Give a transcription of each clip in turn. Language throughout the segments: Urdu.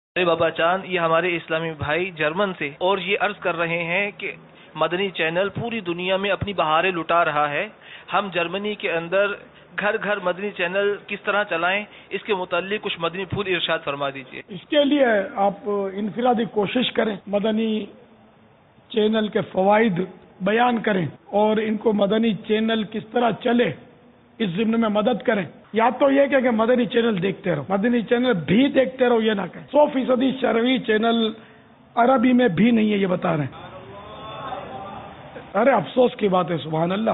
ارے بابا چاند، یہ ہمارے اسلامی بھائی جرمن سے، اور یہ عرض کر رہے ہیں کہ مدنی چینل پوری دنیا میں اپنی بہاریں لٹا رہا ہے. ہم جرمنی کے اندر گھر گھر مدنی چینل کس طرح چلائیں، اس کے متعلق کچھ مدنی پھول ارشاد فرما دیجیے. اس کے لیے آپ انفرادی کوشش کریں، مدنی چینل کے فوائد بیان کریں اور ان کو مدنی چینل کس طرح چلے اس ضمن میں مدد کریں. یا تو یہ کہ مدنی چینل دیکھتے رہو، مدنی چینل بھی دیکھتے رہو، یہ نہ کہیں. 100% شرعی چینل عربی میں بھی نہیں ہے، یہ بتا رہے ہیں. ارے افسوس کی بات ہے، سبحان اللہ.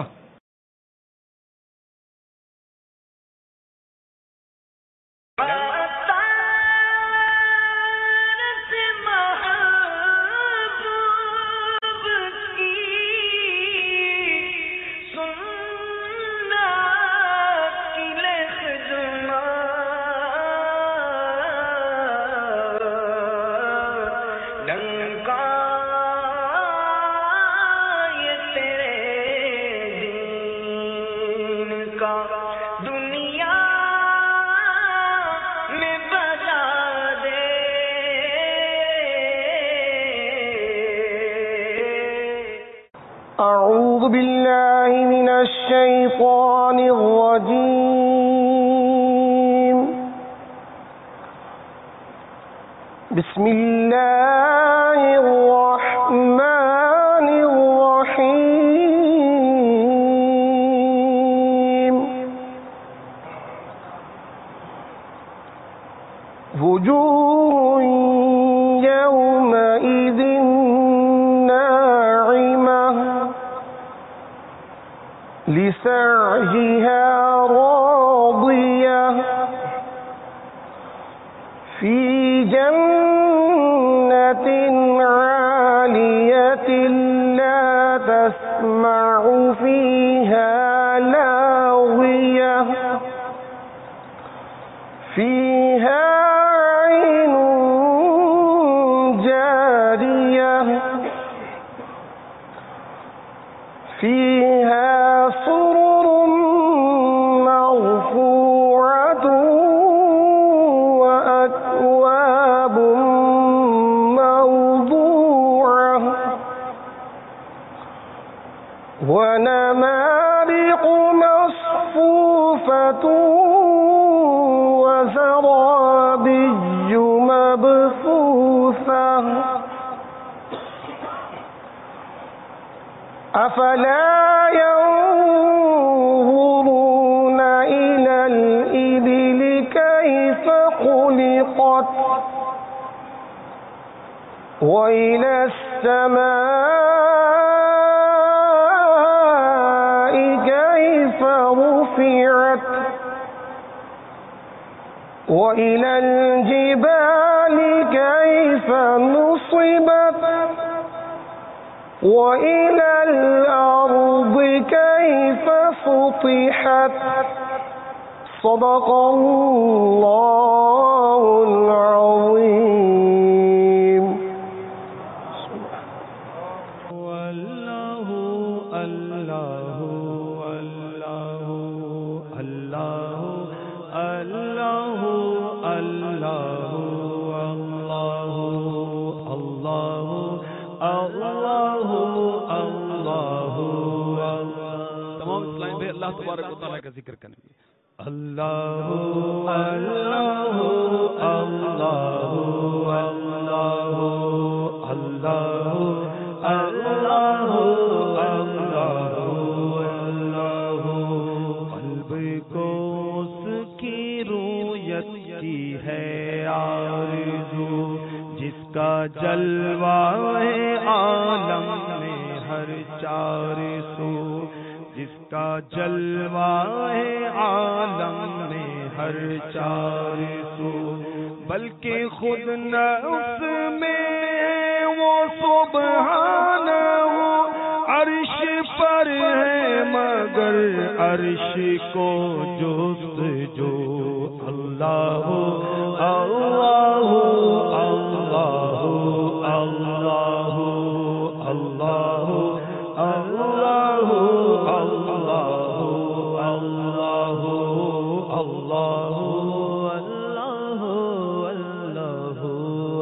أعوذ بالله من الشيطان الرجيم. بسم الله الرحمن الرحيم. وجوه يومئذ لسعيها راضية في جنة عالية لا تسمع فيها لاغية فيها عين جارية فيها سرر مرفوعة وأكواب موضوعة ونمارق مصفوفة وزرابي مبثوثة. أفلا ينظرون إلى الإبل كيف خلقت وإلى السماء كيف رفعت وإلى الجبال كيف نصبت وإلى الأرض كيف سطحت. صدق الله العظيم. اللہ اللہ اللہ اللہ اللہ اللہ اللہ اللہ اللہ. تمام اسلام بھائی اللہ تبارک و تعالیٰ کا ذکر کریں گے. اللہ اللہ اللہ اللہ اللہ اللہ اللہ. قلب کو اس کی رویت کی ہے آرزو، جس کا جلوہ ہے عالم میں ہر چار سو، جس کا جلوہ ہے عالم میں ہر چار سو. بلکہ خود نفس میں وہ سبحانہ عرش پر ہے، مگر عرش کو جستجو اللہ اللہ اللہ اللہ اللہ اللہ اللہ اللہ اللہ اللہ.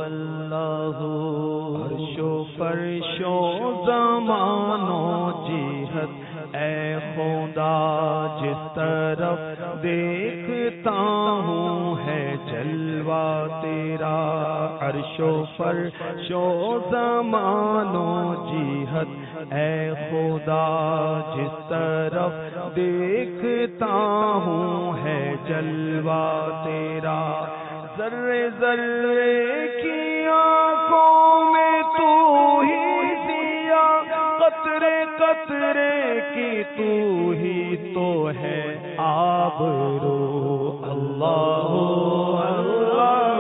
فرشو زمانوں جہت اے خدا جس طرف دیکھتا ہوں ہے جلوہ تیرا عرش و فرش و زمانوں جہت اے خدا جس طرف دیکھتا ہوں ہے جلوہ تیرا ذرے ذرے کی آنکھوں میں تو ہی دیا قطرے قطرے کی تو ہی تو ہے آبرو اللہ اللہ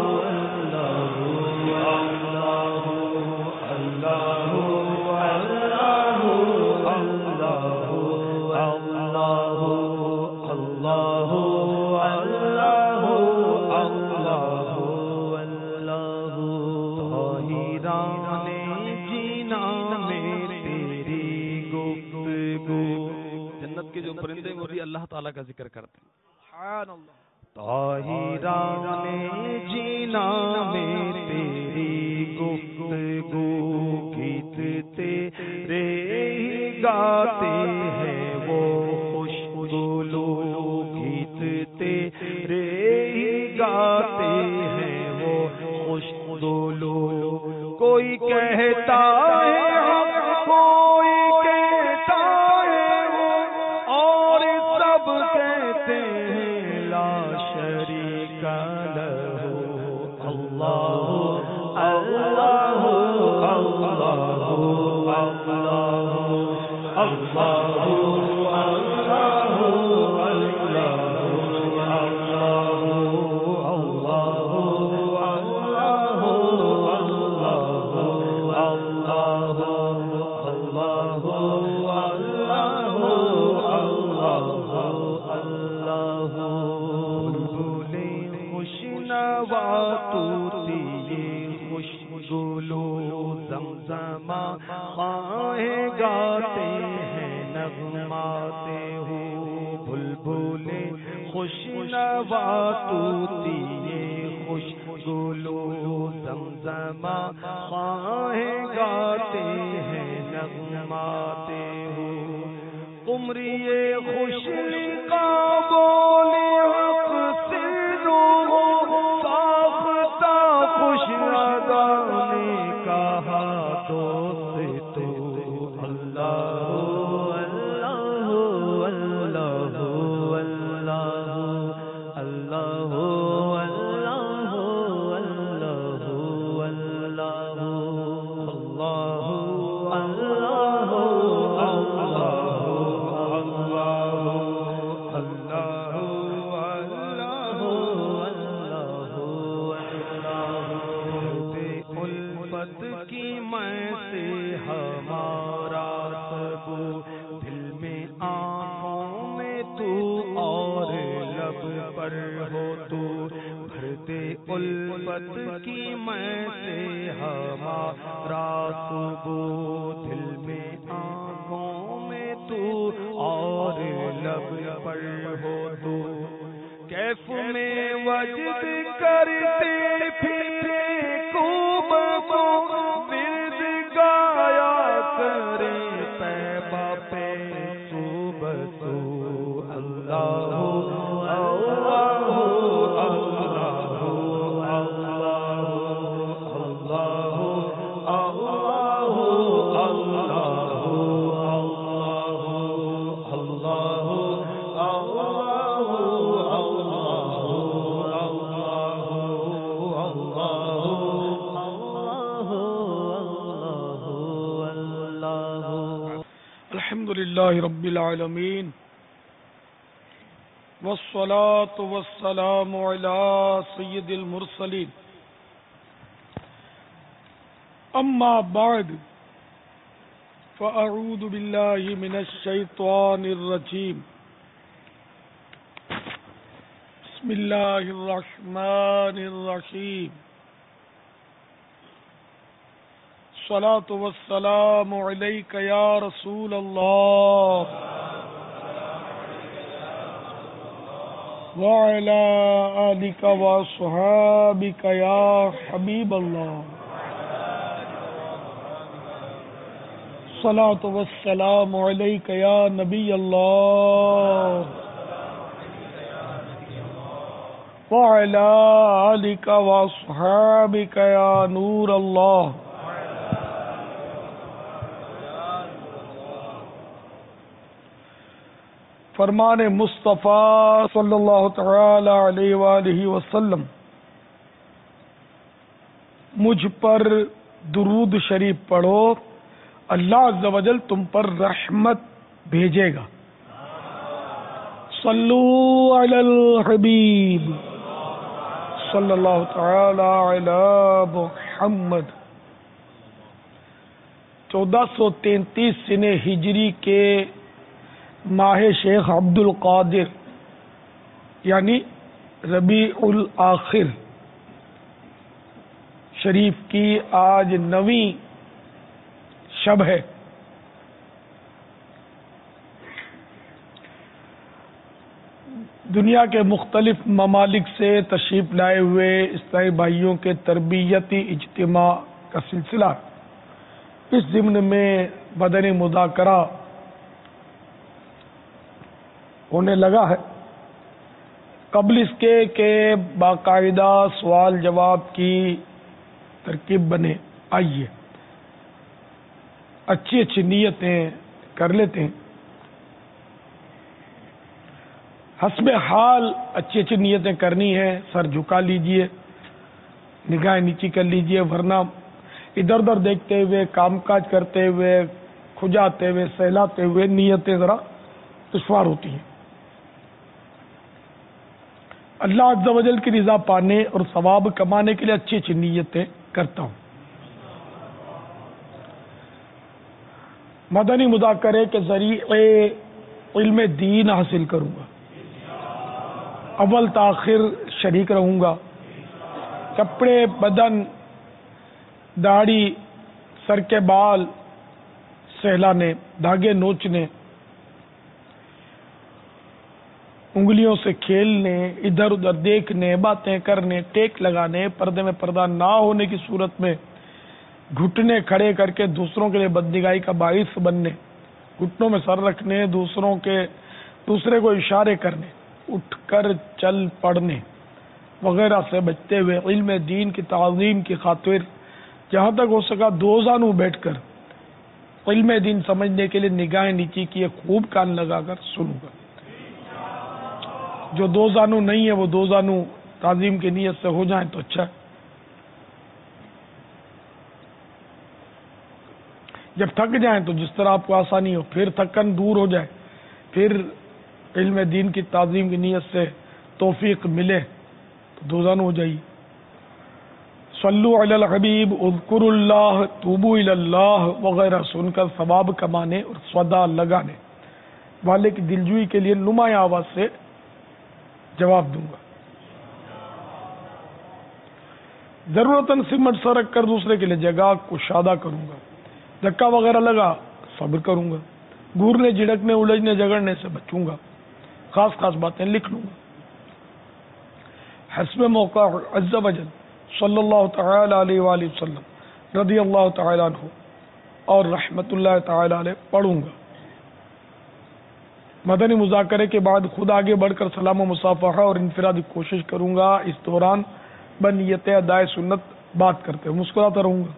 پرندے وہ بھی اللہ تعالیٰ کا ذکر کرتے ہیں. سبحان اللہ. طاہران جینا میں تیری گفتگو گیت تیرے ہی گاتے ہیں وہ خوش گلو گیت تیرے ہی گاتے ہیں وہ خوش گلو کوئی کہتا ہے کوئی کہتا ہے اور سب کہتے ہیں لا شریک لہ اللہ اللہ اللہ خواہیں گاتے ہیں نغماتے ہو بلبلے خوش نوا طوطیے خوش گلو زمزمہ خواہیں گاتے ہیں نغماتے ہو قمریے خوش کا بولے حق سرو ساختہ خوش ادا نے کہا دوست تو اللہ اللہ اللہ اللہ اللہ الفت کی میں سے ہمارا ثبوت دل میں آنکھوں میں تو اور لب پر ہو تو کیف میں وجد کرتے پھرے خوب کو ورد گایا کرے پے باپے صبح تو اللہ الحمدللہ رب العالمین والصلاة والسلام علی سید المرسلین اما بعد فاعوذ باللہ من الشیطان الرجیم بسم اللہ الرحمن الرحیم الصلاة والسلام علیک یا رسول اللہ وعلی آلک واصحابک یا حبیب اللہ الصلاۃ والسلام علیک یا نبی اللہ وعلی آلک واصحابک یا نور اللہ. فرمان مصطفیٰ صلی اللہ تعالی علیہ وآلہ وسلم، مجھ پر درود شریف پڑھو، اللہ عز و جل تم پر رحمت بھیجے گا. صلو علی الحبیب صلی اللہ تعالی علی محمد. 1433 سنہ ہجری کے ماہ شیخ عبد القادر یعنی ربیع الآخر شریف کی آج 9ویں شب ہے. دنیا کے مختلف ممالک سے تشریف لائے ہوئے اسلامی بھائیوں کے تربیتی اجتماع کا سلسلہ اس ضمن میں مدنی مذاکرہ ہونے لگا ہے. قبل اس کے کہ باقاعدہ سوال جواب کی ترکیب بنے، آئیے اچھی اچھی نیتیں کر لیتے ہیں. حسب حال اچھی اچھی نیتیں کرنی ہے. سر جھکا لیجئے، نگاہیں نیچی کر لیجئے، ورنہ ادھر ادھر دیکھتے ہوئے، کام کاج کرتے ہوئے، کھجاتے ہوئے، سہلاتے ہوئے نیتیں ذرا دشوار ہوتی ہیں. اللہ عز و جل کی رضا پانے اور ثواب کمانے کے لیے اچھی اچھی نیتیں کرتا ہوں. مدنی مذاکرے کے ذریعے علم دین حاصل کروں گا، اول تاخیر شریک رہوں گا. کپڑے، بدن، داڑھی، سر کے بال سہلانے، دھاگے نوچنے، انگلیوں سے کھیلنے، ادھر ادھر دیکھنے، باتیں کرنے، ٹیک لگانے، پردے میں پردہ نہ ہونے کی صورت میں گھٹنے کھڑے کر کے دوسروں کے لیے بدنگاہی کا باعث بننے، گھٹنوں میں سر رکھنے، دوسرے کو اشارے کرنے، اٹھ کر چل پڑنے وغیرہ سے بچتے ہوئے علم دین کی تعظیم کی خاطر جہاں تک ہو سکا دو زانو بیٹھ کر علم دین سمجھنے کے لیے نگاہیں نیچی کیے خوب کان لگا کر سنوں گا. جو دو زانو نہیں ہے وہ دو زانو تعظیم کی نیت سے ہو جائیں تو اچھا ہے. جب تھک جائیں تو جس طرح آپ کو آسانی ہو، پھر تھکن دور ہو جائے، پھر علم دین کی تعظیم کی نیت سے توفیق ملے تو دو زانو ہو جائیے. صلو علی الحبیب، اذکروا اللہ، توبوا الی اللہ وغیرہ سن کر ثواب کمانے اور صدا لگانے والے کی دلجوئی کے لیے نمایاں آواز سے جواب دوں گا. ضرورتاً سمٹ سرک کر دوسرے کے لیے جگہ کشادہ کروں گا. دھکا وغیرہ لگا صبر کروں گا. گورنے، جھڑکنے، الجھنے، جھگڑنے سے بچوں گا. خاص خاص باتیں لکھ لوں گا. حسب موقع عز و جل صلی اللہ تعالی علیہ وآلہ وسلم رضی اللہ تعالی عنہ اور رحمت اللہ تعالی علیہ پڑھوں گا. مدنی مذاکرے کے بعد خود آگے بڑھ کر سلام و مصافحہ اور انفرادی کوشش کروں گا. اس دوران بنیت ادائے سنت بات کرتے ہوئے مسکراتا رہوں گا.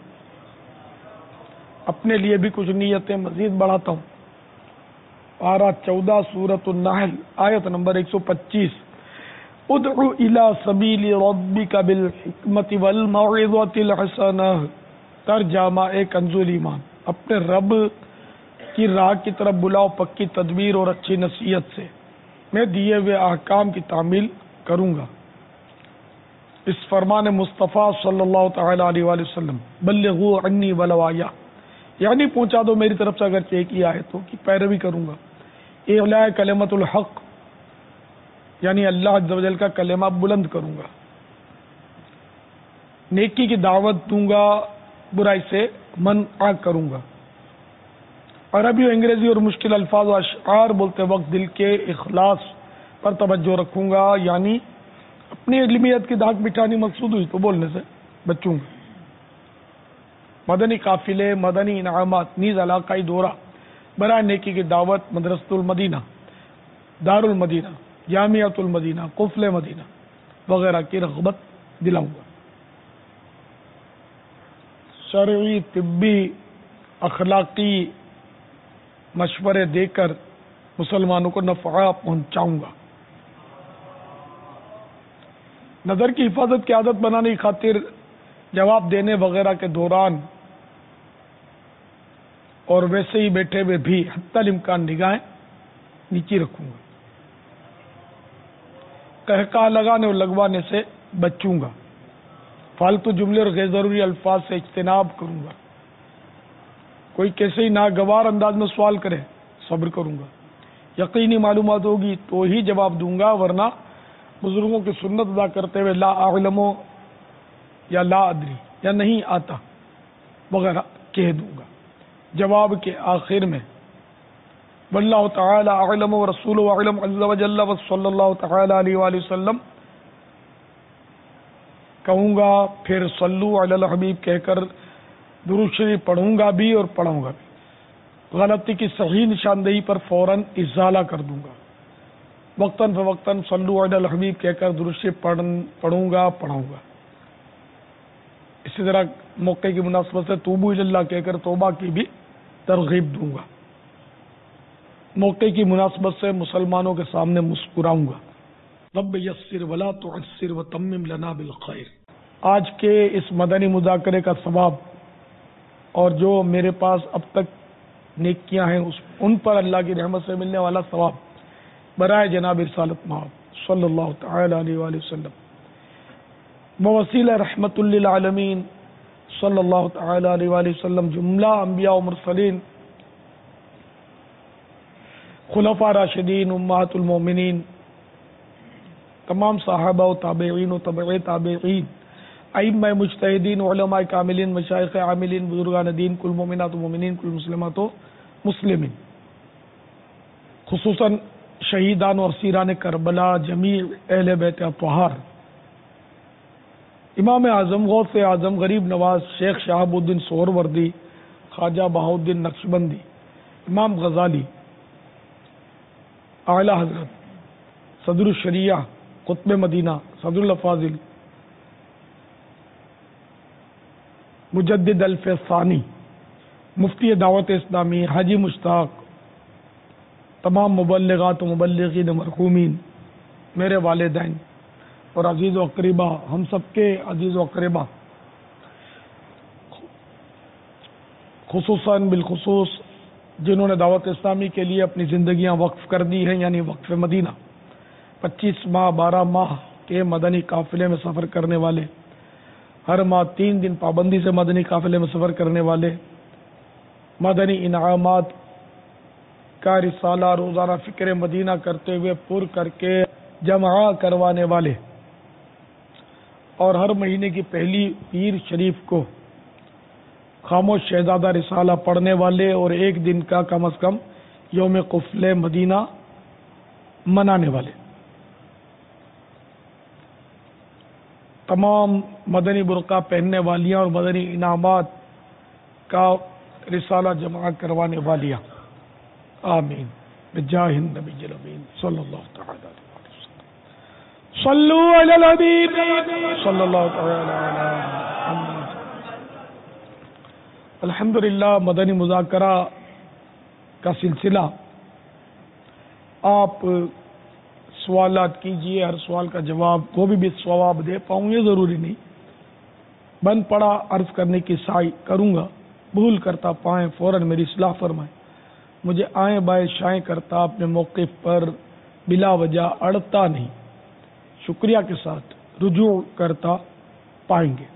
اپنے لیے بھی کچھ نیتیں مزید بڑھاتا ہوں. پارہ 14 سورۃ النحل آیت نمبر 125. ادعو الی سبیل ربک بالحکمت والموعظۃ الحسنہ. ترجمہ کنز ایمان، اپنے رب کی راہ کی طرف بلاؤ پکی تدبیر اور اچھی نصیحت سے. میں دیے ہوئے احکام کی تعمیل کروں گا. اس فرمان مصطفیٰ صلی اللہ تعالی علیہ وآلہ وسلم بلغوا عنی ولو آیہ، یعنی پہنچا دو میری طرف سے اگرچہ ایک ہی آیتوں کی پیروی کروں گا. اعلاء کلمۃ الحق، یعنی اللہ عز و جل کا کلمہ بلند کروں گا. نیکی کی دعوت دوں گا، برائی سے منع کروں گا. عربی و انگریزی اور مشکل الفاظ و اشعار بولتے وقت دل کے اخلاص پر توجہ رکھوں گا، یعنی اپنی علمیت کی دھاک بٹھانی مقصود ہوئی تو بولنے سے بچوں گا. مدنی قافلے، مدنی انعامات، نیز علاقائی دورہ برائے نیکی کی دعوت، مدرسۃ المدینہ، دار المدینہ، جامعۃ المدینہ، قفل مدینہ وغیرہ کی رغبت دلاؤں گا۔ شرعی، طبی، اخلاقی مشورے دے کر مسلمانوں کو نفع پہنچاؤں گا۔ نظر کی حفاظت کی عادت بنانے کی خاطر جواب دینے وغیرہ کے دوران اور ویسے ہی بیٹھے ہوئے بھی حتی الامکان نگاہیں نیچی رکھوں گا۔ قہقہ لگانے اور لگوانے سے بچوں گا۔ فالتو جملے اور غیر ضروری الفاظ سے اجتناب کروں گا۔ کوئی کیسے ہی ناگوار انداز میں سوال کرے صبر کروں گا۔ یقینی معلومات ہوگی تو ہی جواب دوں گا، ورنہ بزرگوں کی سنت ادا کرتے ہوئے لا اعلم یا لا ادری یا نہیں آتا وغیرہ کہہ دوں گا۔ جواب کے آخر میں واللہ تعالی اعلم ورسولہ اعلم عز وجل وصلی اللہ تعالی علیہ وآلہ وسلم کہوں گا، پھر صلو علی الحبیب کہہ کر درود شریف پڑھوں گا بھی اور پڑھوں گا بھی۔ غلطی کی صحیح نشاندہی پر فوراً ازالہ کر دوں گا۔ وقتاً فوقتاً صلو علی الحبیب کہہ کر درود شریف پڑھوں گا پڑھوں گا۔ اسی طرح موقع کی مناسبت سے توبوا الی اللہ کہہ کر توبہ کی بھی ترغیب دوں گا۔ موقع کی مناسبت سے مسلمانوں کے سامنے مسکراؤں گا۔ رب یسر ولا تعسر وتمم لنا بالخیر۔ آج کے اس مدنی مذاکرے کا ثواب اور جو میرے پاس اب تک نیکیاں ہیں ان پر اللہ کی رحمت سے ملنے والا ثواب برائے جناب رسالت مآب صلی اللہ تعالی علیہ وآلہ وسلم بوسیلہ رحمت للعالمین صلی اللہ تعالی علیہ وآلہ وسلم جملہ انبیاء و مرسلین، خلفاء راشدین، امہات المومنین، تمام صحابہ و تابعین و تبع تابعین، ائمہ مجتہدین، علماء کاملین، مشائخ عاملین، بزرگان دین، کل مومنات و مومنین، کل مسلمات و مسلمین، خصوصاً شہیدان و اسیران کربلا، جمیع اہل بیت اطہار، امام اعظم، غوث اعظم، غریب نواز، شیخ شہاب الدین سہروردی، خواجہ بہاؤالدین نقشبندی، امام غزالی، اعلی حضرت صدر الشریعہ قطب مدینہ صدر الافاضل مجدد الف ثانی مفتی دعوت اسلامی حاجی مشتاق، تمام مبلغات و مبلغین مرحومین، میرے والدین اور عزیز و اقربا، ہم سب کے عزیز و اقربا، خصوصاً بالخصوص جنہوں نے دعوت اسلامی کے لیے اپنی زندگیاں وقف کر دی ہیں، یعنی وقف مدینہ، 25 ماہ 12 ماہ کے مدنی قافلے میں سفر کرنے والے، ہر ماہ 3 دن پابندی سے مدنی قافلے میں سفر کرنے والے، مدنی انعامات کا رسالہ روزانہ فکر مدینہ کرتے ہوئے پر کر کے جمع کروانے والے، اور ہر مہینے کی پہلی پیر شریف کو خاموش شہزادہ رسالہ پڑھنے والے، اور ایک دن کا کم از کم یوم قفل مدینہ منانے والے، تمام مدنی برقع پہننے والیاں اور مدنی انعامات کا رسالہ جمع کروانے والیاں، آمین بجاہ النبی الامین صلی اللہ تعالی علیہ وسلم۔ صلو علی الحبیب صلی اللہ تعالی علی محمد۔ الحمدللہ مدنی مذاکرہ کا سلسلہ، آپ سوالات کیجئے، ہر سوال کا جواب کو بھی ثواب دے پاؤں یہ ضروری نہیں، بند پڑا عرض کرنے کی سعی کروں گا، بھول کرتا پائیں فوراً میری اصلاح فرمائیں، مجھے آئیں بائیں شائیں کرتا اپنے موقف پر بلا وجہ اڑتا نہیں، شکریہ کے ساتھ رجوع کرتا پائیں گے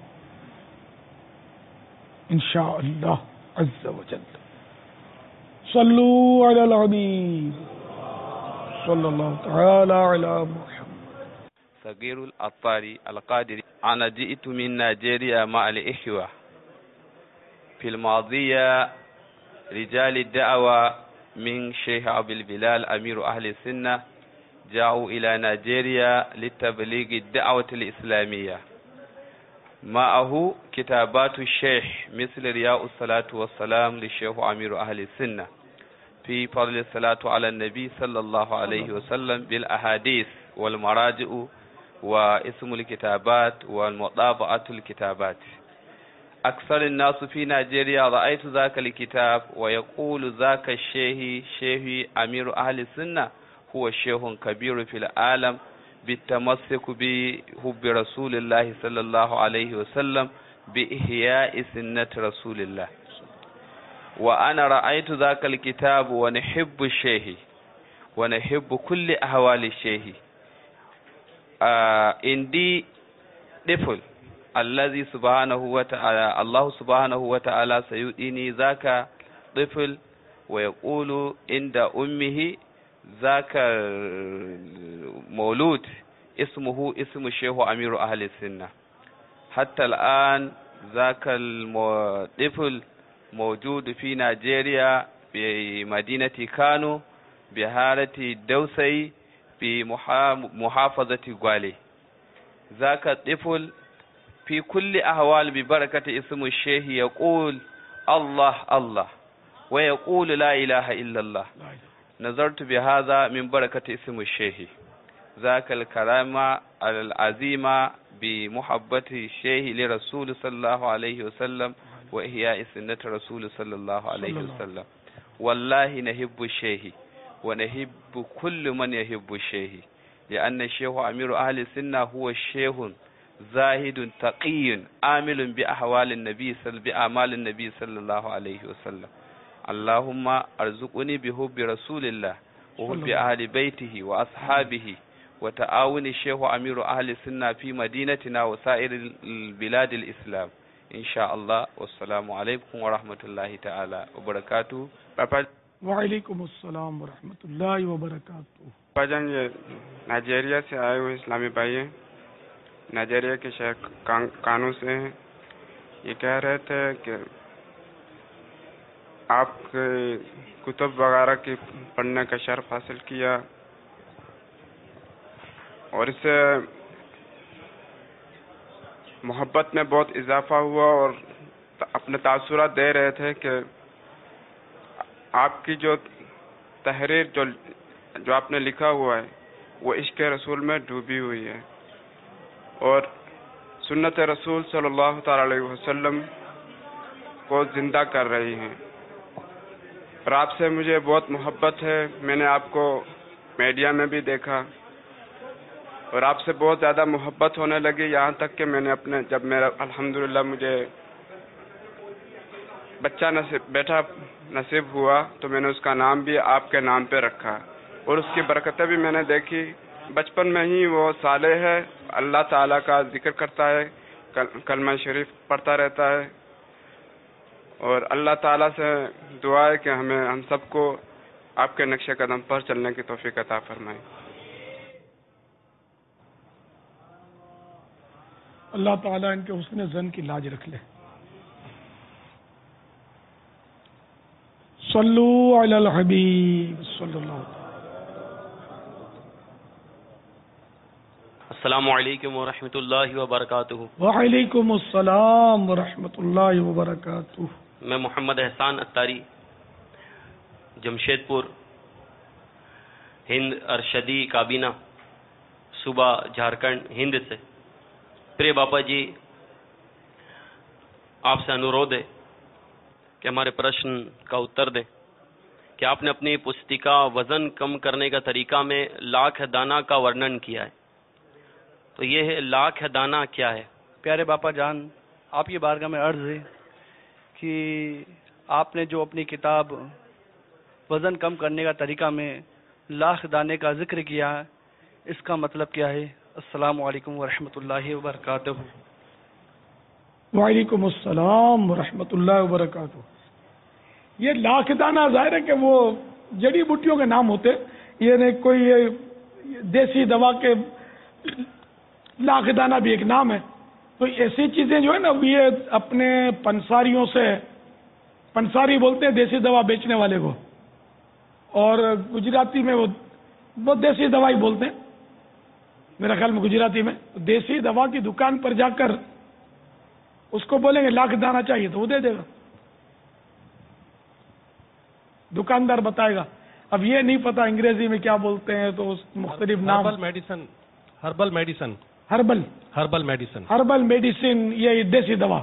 انشاءاللہ عز و جل۔ صلو علی الحبیب صلی اللہ تعالی علی محمد۔ صغیر الأطفال القادری أنا جئت من نيجيريا مع الإخوة في الماضية رجال الدعوة من شيخ أبي البلال أمير أهل السنة جاءوا إلى نيجيريا لتبليغ الدعوة الإسلامية، معه كتابات الشيخ مثل رياء الصلاة والسلام للشيخ أمير أهل السنة في فضل الصلاة على النبي صلى الله عليه وسلم بالأحاديث والمراجع واسم الكتابات والمطابعة الكتابات. أكثر الناس في نيجيريا رأيت ذاك الكتاب ويقول ذاك الشيخ أمير أهل السنة هو شيخ كبير في العالم بالتمسك بحب رسول الله صلى الله عليه وسلم بإحياء سنة رسول الله. وأنا رأيت ذاك الكتاب ونحب الشيخ ونحب كل أحوال الشيخ. عندي طفل الذي سبحانه وتعالى الله سبحانه وتعالى سيؤتيني ذاك طفل ويقول عند أمه ذاك مولود اسمه اسم الشيخ أمير أهل السنة. حتى الآن ذاك الطفل موجود في نيجيريا بمدينة كانو بحارة دوسي بمحافظة غوالي. ذاك الطفل في كل أحوال ببركة اسم الشيخ يقول الله الله ويقول لا إله إلا الله. نظرت بهذا من بركة اسم الشيخ. ذاك الكرامة العظيمة بمحبة الشيخ لرسول صلى الله عليه وسلم وإحياء سنة رسول صلى الله عليه وسلم. والله نحب الشيخ ونحب كل من يحب الشيخ، لأن الشيخ أمير أهل السنة هو الشيخ زاهد تقي عامل بأحوال النبي بأعمال النبي صلى الله عليه وسلم. اللهم ارزقني بحب رسول الله وحب أهل بيته وأصحابه وتعاون الشيخ أمير أهل السنة في مدينتنا وسائر البلاد الإسلام إن شاء الله. والسلام عليكم ورحمة الله تعالى وبركاته. وعلیکم السلام ورحمۃ اللہ وبرکاتہ. جان یہ نائجیریا سے آئے ہوئے اسلامی بھائی ہیں، نائجیریا کے شہر کانو سے ہیں. یہ کہہ رہے تھے کہ آپ کے کتب وغیرہ کی پڑھنے کا شرف حاصل کیا اور اس سے محبت میں بہت اضافہ ہوا، اور اپنے تاثرات دے رہے تھے کہ آپ کی جو تحریر جو آپ نے لکھا ہوا ہے وہ عشق رسول میں ڈوبی ہوئی ہے اور سنت رسول صلی اللہ تعالی علیہ وسلم کو زندہ کر رہی ہیں. اور آپ سے مجھے بہت محبت ہے. میں نے آپ کو میڈیا میں بھی دیکھا اور آپ سے بہت زیادہ محبت ہونے لگی، یہاں تک کہ میں نے جب میرا الحمدللہ مجھے بیٹا نصیب ہوا تو میں نے اس کا نام بھی آپ کے نام پہ رکھا اور اس کی برکتیں بھی میں نے دیکھی. بچپن میں ہی وہ صالح ہے، اللہ تعالیٰ کا ذکر کرتا ہے، کلمہ شریف پڑھتا رہتا ہے، اور اللہ تعالیٰ سے دعا ہے کہ ہم سب کو آپ کے نقش قدم پر چلنے کی توفیق عطا فرمائے. اللہ تعالیٰ ان کے حسن ظن کی لاج رکھ لے. صلو علی الحبیب صلی اللہ علیہ وسلم. السلام علیکم ورحمۃ اللہ وبرکاتہ. وعلیکم السلام ورحمۃ اللہ وبرکاتہ. میں محمد احسان اتاری جمشید پور ہند ارشدی کابینہ صوبہ جھارکھنڈ ہند سے. پرے باپا جی، آپ سے انورودھ ہے کہ ہمارے پرشن کا اتر دیں کہ آپ نے اپنی پستکا وزن کم کرنے کا طریقہ میں لاکھ دانہ کا ورنن کیا ہے، تو یہ ہے لاکھ دانہ کیا ہے؟ پیارے باپا جان، آپ کی بارگاہ میں عرض ہے کہ آپ نے جو اپنی کتاب وزن کم کرنے کا طریقہ میں لاکھ دانے کا ذکر کیا ہے، اس کا مطلب کیا ہے؟ السلام علیکم ورحمۃ اللہ وبرکاتہ. وعلیکم السلام ورحمۃ اللہ وبرکاتہ. یہ لاکھ دانہ ظاہر ہے کہ وہ جڑی بوٹیوں کے نام ہوتے، یہ کوئی دیسی دوا کے لاکھ دانہ بھی ایک نام ہے. تو ایسی چیزیں جو ہے نا، یہ اپنے پنساریوں سے، پنساری بولتے ہیں دیسی دوا بیچنے والے کو، اور گجراتی میں وہ دیسی دوا ہی بولتے ہیں میرا خیال میں. گجراتی میں دیسی دوا کی دکان پر جا کر اس کو بولیں گے لاکھ دانہ چاہیے تو وہ دے دے گا. دکاندار بتائے گا. اب یہ نہیں پتا انگریزی میں کیا بولتے ہیں تو اس مختلف نام. ہربل میڈیسن، یہ دیسی دوا.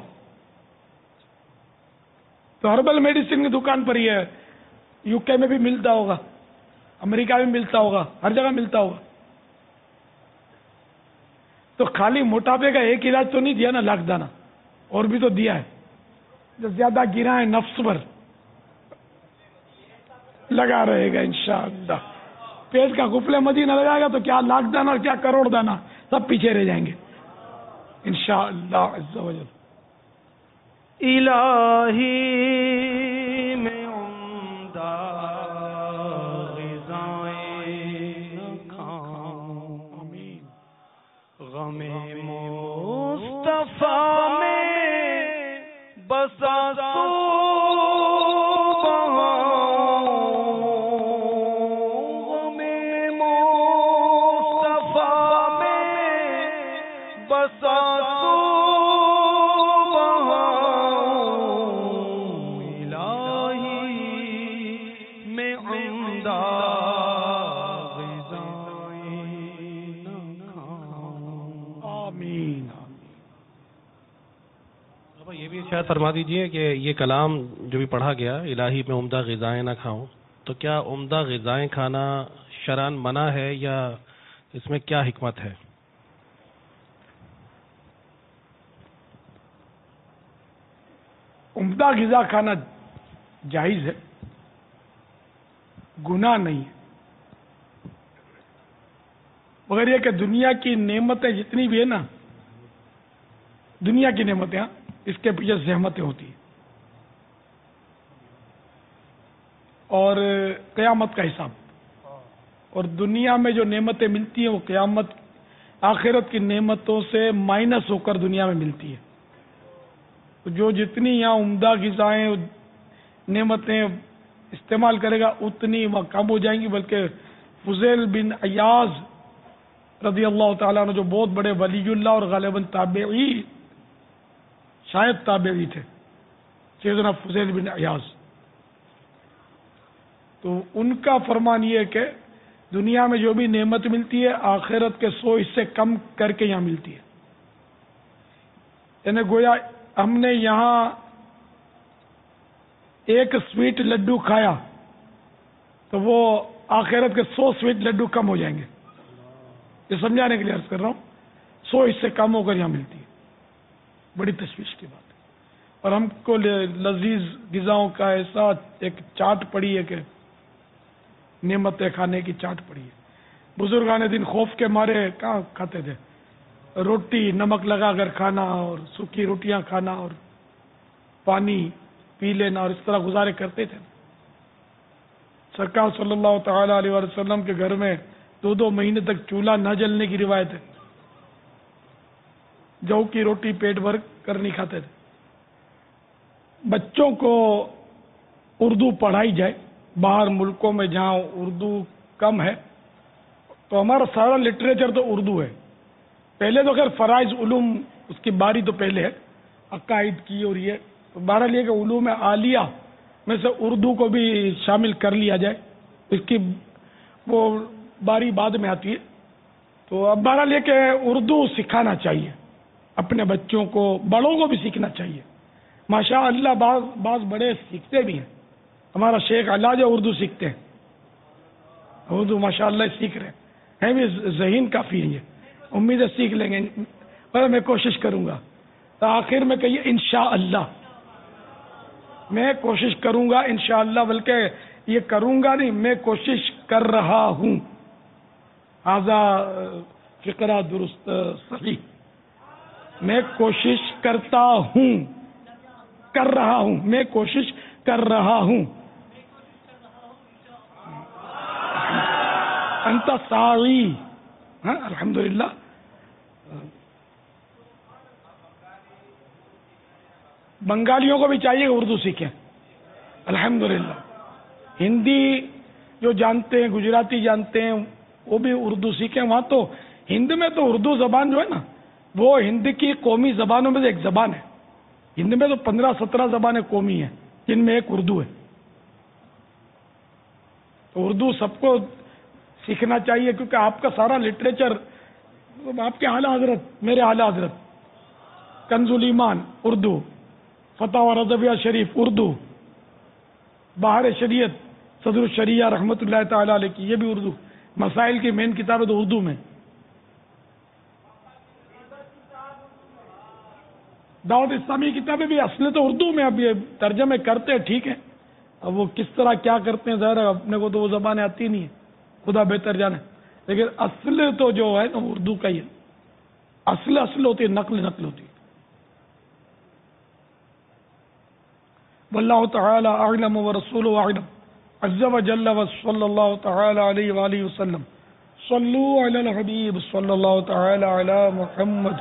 تو ہربل میڈیسن کی دکان پر ہی ہے. یو کے میں بھی ملتا ہوگا، امریکہ میں ملتا ہوگا، ہر جگہ ملتا ہوگا. تو خالی موٹاپے کا ایک علاج تو نہیں دیا نا لاکھ دانہ، اور بھی تو دیا ہے. جو زیادہ گرا ہے نفس پر لگا رہے گا انشاءاللہ. پیٹ کا غفل مدینہ لگائے گا تو کیا لاکھ دانہ اور کیا کروڑ دانہ سب پیچھے رہ جائیں گے انشاءاللہ عز و جل. الہی میں عمدہ غذائیں کھاؤں، غم مصطفیٰ میں بسا شاید فرما دیجئے کہ یہ کلام جو بھی پڑھا گیا الہی میں عمدہ غذائیں نہ کھاؤں، تو کیا عمدہ غذائیں کھانا شرعاً منع ہے یا اس میں کیا حکمت ہے؟ عمدہ غذا کھانا جائز ہے، گناہ نہیں ہے، مگر یہ کہ دنیا کی نعمتیں جتنی بھی ہے نا، دنیا کی نعمتیں اس کے پیچھے زحمتیں ہوتی ہیں، اور قیامت کا حساب. اور دنیا میں جو نعمتیں ملتی ہیں وہ قیامت آخرت کی نعمتوں سے مائنس ہو کر دنیا میں ملتی ہے. جو جتنی یہاں عمدہ غذائیں نعمتیں استعمال کرے گا اتنی وہاں کم ہو جائیں گی. بلکہ فضیل بن عیاض رضی اللہ تعالیٰ عنہ جو بہت بڑے ولی اللہ اور غالباً تابعی، شاید تابعی تھے، سیدنا فضیل بن عیاض، تو ان کا فرمان یہ ہے کہ دنیا میں جو بھی نعمت ملتی ہے آخرت کے 100 حصے کم کر کے یہاں ملتی ہے. یعنی گویا ہم نے یہاں ایک سویٹ لڈو کھایا تو وہ آخرت کے 100 سویٹ لڈو کم ہو جائیں گے. یہ سمجھانے کے لیے عرض کر رہا ہوں، 100 حصے کم ہو کر یہاں ملتی ہے. بڑی تشویش کی بات ہے. اور ہم کو لذیذ غذاؤں کا ایسا ایک چاٹ پڑی ہے کہ نعمتیں کھانے کی چاٹ پڑی ہے. بزرگان دن خوف کے مارے کہاں کھاتے تھے، روٹی نمک لگا کر کھانا اور سوکھی روٹیاں کھانا اور پانی پی لینا اور اس طرح گزارے کرتے تھے. سرکار صلی اللہ تعالی علیہ وسلم کے گھر میں 2 مہینے تک چولہا نہ جلنے کی روایت ہے. جو کی روٹی پیٹ بھر کر نہیں کھاتے تھے. بچوں کو اردو پڑھائی جائے باہر ملکوں میں جہاں اردو کم ہے، تو ہمارا سارا لٹریچر تو اردو ہے. پہلے تو خیر فرائض علوم اس کی باری تو پہلے ہے، عقائد کی اور یہ، تو بہرحال یہ کہ علوم عالیہ میں سے اردو کو بھی شامل کر لیا جائے، اس کی وہ باری بعد میں آتی ہے. تو اب بہرحال یہ کہ اردو سکھانا چاہیے اپنے بچوں کو، بڑوں کو بھی سیکھنا چاہیے. ماشاء اللہ بعض بڑے سیکھتے بھی ہیں. ہمارا شیخ علاج اردو سیکھتے ہیں، اردو ماشاء اللہ سیکھ رہے ہیں بھی، ذہین کافی ہے. امید ہے سیکھ لیں گے، پر میں کوشش کروں گا. تو آخر میں کہیے انشاءاللہ، میں کوشش کروں گا انشاءاللہ، بلکہ یہ کروں گا نہیں، میں کوشش کر رہا ہوں. ھذا فقرہ درست صحیح، میں کوشش کرتا ہوں، کر رہا ہوں، میں کوشش کر رہا ہوں. انت ساعی، ہاں الحمدللہ. بنگالیوں کو بھی چاہیے کہ اردو سیکھیں الحمدللہ. ہندی جو جانتے ہیں، گجراتی جانتے ہیں، وہ بھی اردو سیکھیں. وہاں تو ہند میں تو اردو زبان جو ہے نا، وہ ہند کی قومی زبانوں میں سے ایک زبان ہے. ہند میں تو 15-17 زبانیں قومی ہیں جن میں ایک اردو ہے. تو اردو سب کو سیکھنا چاہیے کیونکہ آپ کا سارا لٹریچر آپ کے اعلیٰ حضرت میرے اعلیٰ حضرت کنز الایمان اردو، فتاوی رضویہ شریف اردو، بہار شریعت صدر الشریعہ رحمۃ اللہ تعالی علیہ کی یہ بھی اردو، مسائل کی مین کتاب ہے تو اردو میں. دعوت اسلامی کتابیں بھی اصل تو اردو میں، اب یہ ترجمے کرتے ہیں ٹھیک ہے، اب وہ کس طرح کیا کرتے ہیں ظاہر ہے اپنے کو تو وہ زبانیں آتی نہیں ہیں، خدا بہتر جانے، لیکن اصل تو جو ہے نا اردو کا ہی ہے. اصل ہوتی ہے، نقل ہوتی ہے. واللہ تعالی اعلم ورسولہ اعلم عز وجل وصلی اللہ تعالی علیہ وآلہ وسلم. صلوا علی الحبیب صلی اللہ تعالی علی محمد.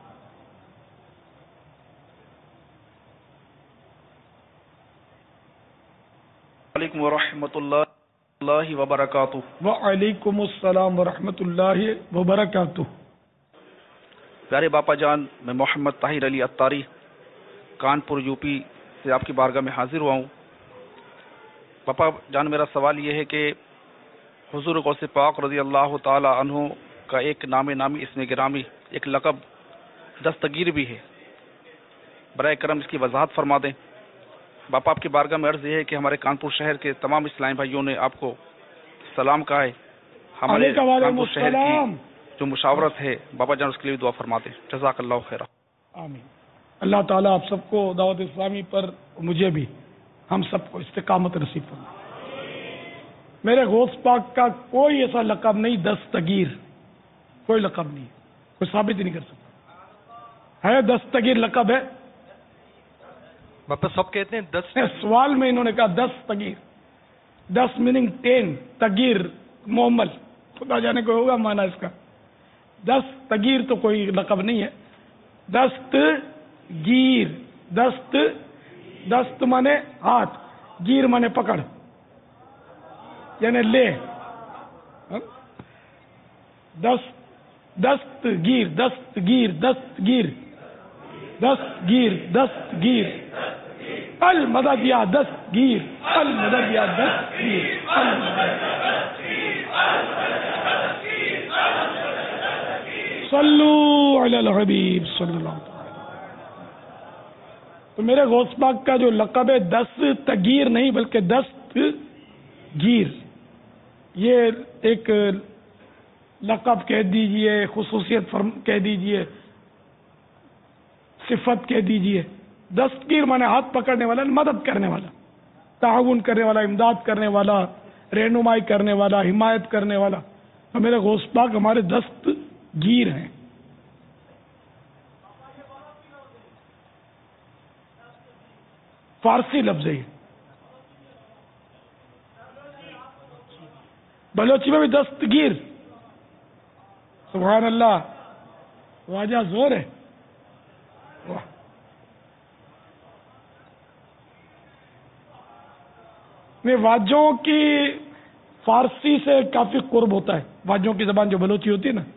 وعلیکم ورحمۃ اللہ وبرکاتہ. وعلیکم السلام ورحمۃ اللہ وبرکاتہ. پیارے باپا جان، میں محمد طاہر علی اتاری کانپور یو پی سے آپ کی بارگاہ میں حاضر ہوا ہوں. باپا جان، میرا سوال یہ ہے کہ حضور غوث پاک رضی اللہ تعالی عنہ کا ایک نام نامی اسم گرامی، ایک لقب دستگیر بھی ہے، برائے کرم اس کی وضاحت فرما دیں. باپا آپ کی بارگاہ میں عرض یہ ہے کہ ہمارے کانپور شہر کے تمام اسلامی بھائیوں نے آپ کو سلام کہا ہے. ہمارے کانپور شہر کی جو مشاورت ہے باپا جان اس کے لیے دعا فرما دیں. جزاک اللہ خیر. آمین. اللہ تعالیٰ آپ سب کو دعوت اسلامی پر، مجھے بھی، ہم سب کو استقامت نصیب فرمائے. میرے غوث پاک کا کوئی ایسا لقب نہیں دستگیر، کوئی لقب نہیں، کوئی ثابت ہی نہیں کر سکتا. ہے دستگیر لقب ہے؟ باپا سب کہتے ہیں 10. سوال میں انہوں نے کہا 10 تگیر، 10 میننگ 10 تگیر محمل، خدا جانے کو ہوگا مانا اس کا. 10 تگیر تو کوئی لقب نہیں ہے. دست گیر، دست مانے ہاتھ، گیر مانے پکڑ، یعنی لے. دست گیر المدد یا دست گیر، المدد یا دست گیر. صلو علی الحبیب صلی اللہ علیہ وسلم. تو میرے غوث پاک کا جو لقب ہے 10 تگیر نہیں بلکہ دست گیر، یہ ایک لقب کہہ دیجئے، خصوصیت کہہ دیجئے، صفت کہہ دیجئے. دستگیر مانے ہاتھ پکڑنے والا، مدد کرنے والا، تعاون کرنے والا، امداد کرنے والا، رہنمائی کرنے والا، حمایت کرنے والا. تو میرے غوث پاک ہمارے دستگیر ہیں. فارسی لفظ ہے، بلوچی میں بھی دستگیر. سبحان اللہ، واجہ زور ہے. واجوں کی فارسی سے کافی قرب ہوتا ہے. واجوں کی زبان جو بلوچی ہوتی ہے نا،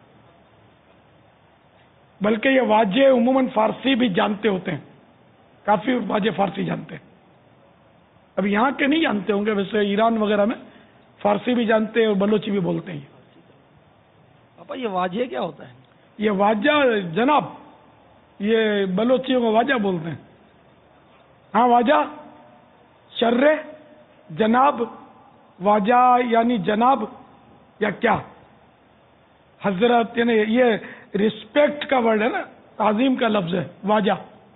بلکہ یہ واجے عموماً فارسی بھی جانتے ہوتے ہیں، کافی واجے فارسی جانتے ہیں. اب یہاں کے نہیں جانتے ہوں گے، ویسے ایران وغیرہ میں فارسی بھی جانتے ہیں اور بلوچی بھی بولتے ہیں. پاپا یہ واجے کیا ہوتا ہے؟ یہ واجہ جناب، یہ بلوچیوں کو واجہ بولتے ہیں. ہاں واجہ شرے، جناب، واجہ یعنی جناب یا کیا حضرت، یعنی یہ رسپیکٹ کا ورڈ ہے نا، تعظیم کا لفظ ہے واجہ.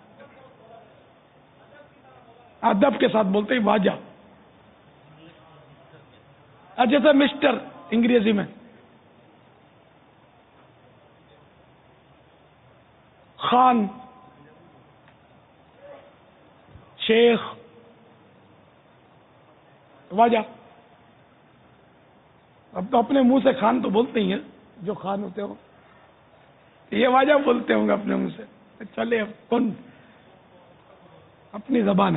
ادب کے ساتھ بولتے ہیں واجہ. جیسے مسٹر انگریزی میں، خان، شیخ، واجہ. اب تو اپنے منہ سے خان تو بولتے ہی ہیں جو خان ہوتے ہو، یہ واجہ بولتے ہوں گے اپنے منہ سے. چلے اب کون، اپنی زبان ہے.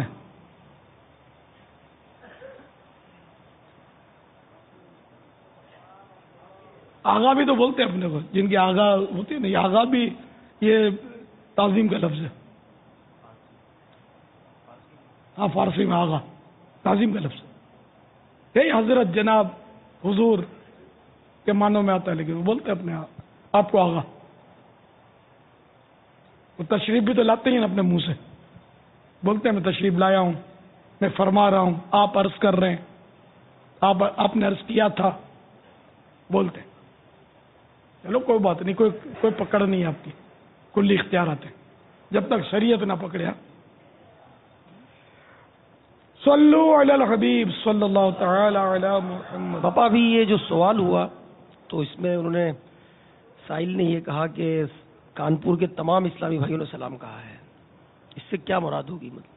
آغا بھی تو بولتے ہیں اپنے کو، جن کی آغا ہوتی ہے نا، یہ آغا بھی یہ تعظیم کا لفظ ہے. ہاں فارسی میں آغا تعظیم کا لفظ یہی حضرت جناب حضور کے معنوں میں آتا ہے، لیکن وہ بولتے اپنے آپ کو آغا. وہ تشریف بھی تو لاتے ہی نا اپنے منہ سے، بولتے ہیں میں تشریف لایا ہوں، میں فرما رہا ہوں، آپ عرض کر رہے ہیں، آپ نے عرض کیا تھا، بولتے ہیں. چلو کوئی بات نہیں، کوئی پکڑ نہیں ہے آپ کی، کلی اختیارات ہیں جب تک شریعت نہ پکڑے. صلو علی الحبیب صلی اللہ تعالی علی محمد. پاپا ابھی یہ جو سوال ہوا تو اس میں انہوں نے سائل نے یہ کہا کہ کانپور کے تمام اسلامی بھائیوں نے سلام کہا ہے، اس سے کیا مراد ہوگی؟ مطلب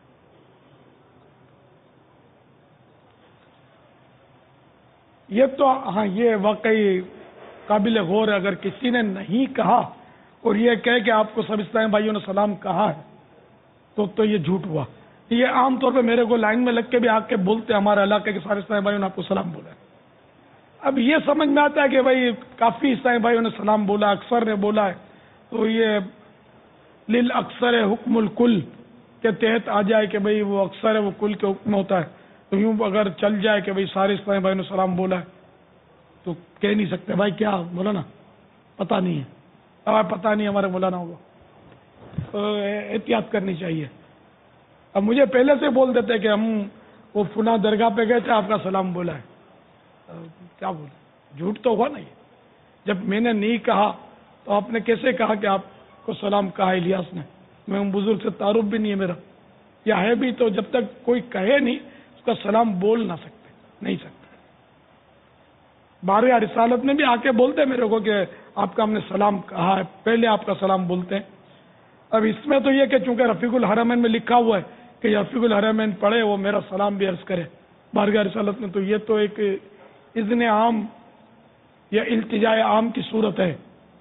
یہ تو ہاں یہ واقعی قابل غور ہے. اگر کسی نے نہیں کہا اور یہ کہے کہ آپ کو سب اسلامی بھائیوں نے سلام کہا ہے تو یہ جھوٹ ہوا. یہ عام طور پہ میرے کو لائن میں لگ کے بھی آ کے بولتے ہیں ہمارے علاقے کے سارے اسلامی بھائیوں نے آپ کو سلام بولا ہے. اب یہ سمجھ میں آتا ہے کہ بھائی کافی اسلامی بھائیوں نے سلام بولا، اکثر نے بولا ہے، تو یہ للاکثر حکم الکل کے تحت آ جائے کہ بھائی وہ اکثر ہے، وہ کل کے حکم ہوتا ہے. تو یوں اگر چل جائے کہ بھائی سارے اسلامی بھائیوں نے سلام بولا ہے تو کہہ نہیں سکتے بھائی کیا مولانا پتہ نہیں ہے. اب پتہ نہیں ہمارے مولانا ہوگا، تو احتیاط کرنی چاہیے. اب مجھے پہلے سے بول دیتے کہ ہم وہ فلاں درگاہ پہ گئے تھے، آپ کا سلام بولا ہے. کیا بولے؟ جھوٹ تو ہوا نہیں. جب میں نے نہیں کہا تو آپ نے کیسے کہا کہ آپ کو سلام کہا الیاس نے؟ میں ان بزرگ سے تعارف بھی نہیں ہے میرا، یا ہے بھی تو جب تک کوئی کہے نہیں اس کا سلام بول نہ سکتے، نہیں سکتے. بارگاہ رسالت میں بھی آ کے بولتے میرے کو کہ آپ کا ہم نے سلام کہا ہے، پہلے آپ کا سلام بولتے ہیں. اب اس میں تو یہ کہ چونکہ رفیق الحرمین میں لکھا ہوا ہے کہ رفیق الحرمین پڑھے وہ میرا سلام بھی عرض کرے بارگاہ رسالت میں، تو یہ تو ایک اذن عام یا التجاء عام کی صورت ہے.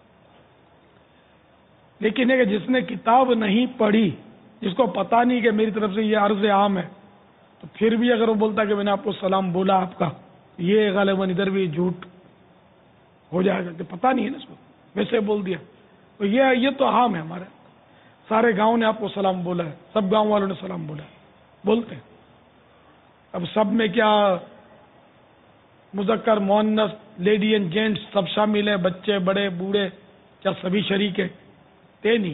لیکن یہ کہ جس نے کتاب نہیں پڑھی، جس کو پتا نہیں کہ میری طرف سے یہ عرض عام ہے، تو پھر بھی اگر وہ بولتا کہ میں نے آپ کو سلام بولا آپ کا، یہ غالباً ادھر بھی جھوٹ ہو جائے گا کہ پتا نہیں ہے نا اس کو، ویسے بول دیا. تو یہ تو عام ہے، ہمارے سارے گاؤں نے آپ کو سلام بولا ہے، سب گاؤں والوں نے سلام بولا ہے، بولتے ہیں. اب سب میں کیا مذکر مؤنث لیڈی اینڈ جینٹس سب شامل ہیں، بچے بڑے بوڑھے، کیا سبھی شریک ہیں؟ نہیں.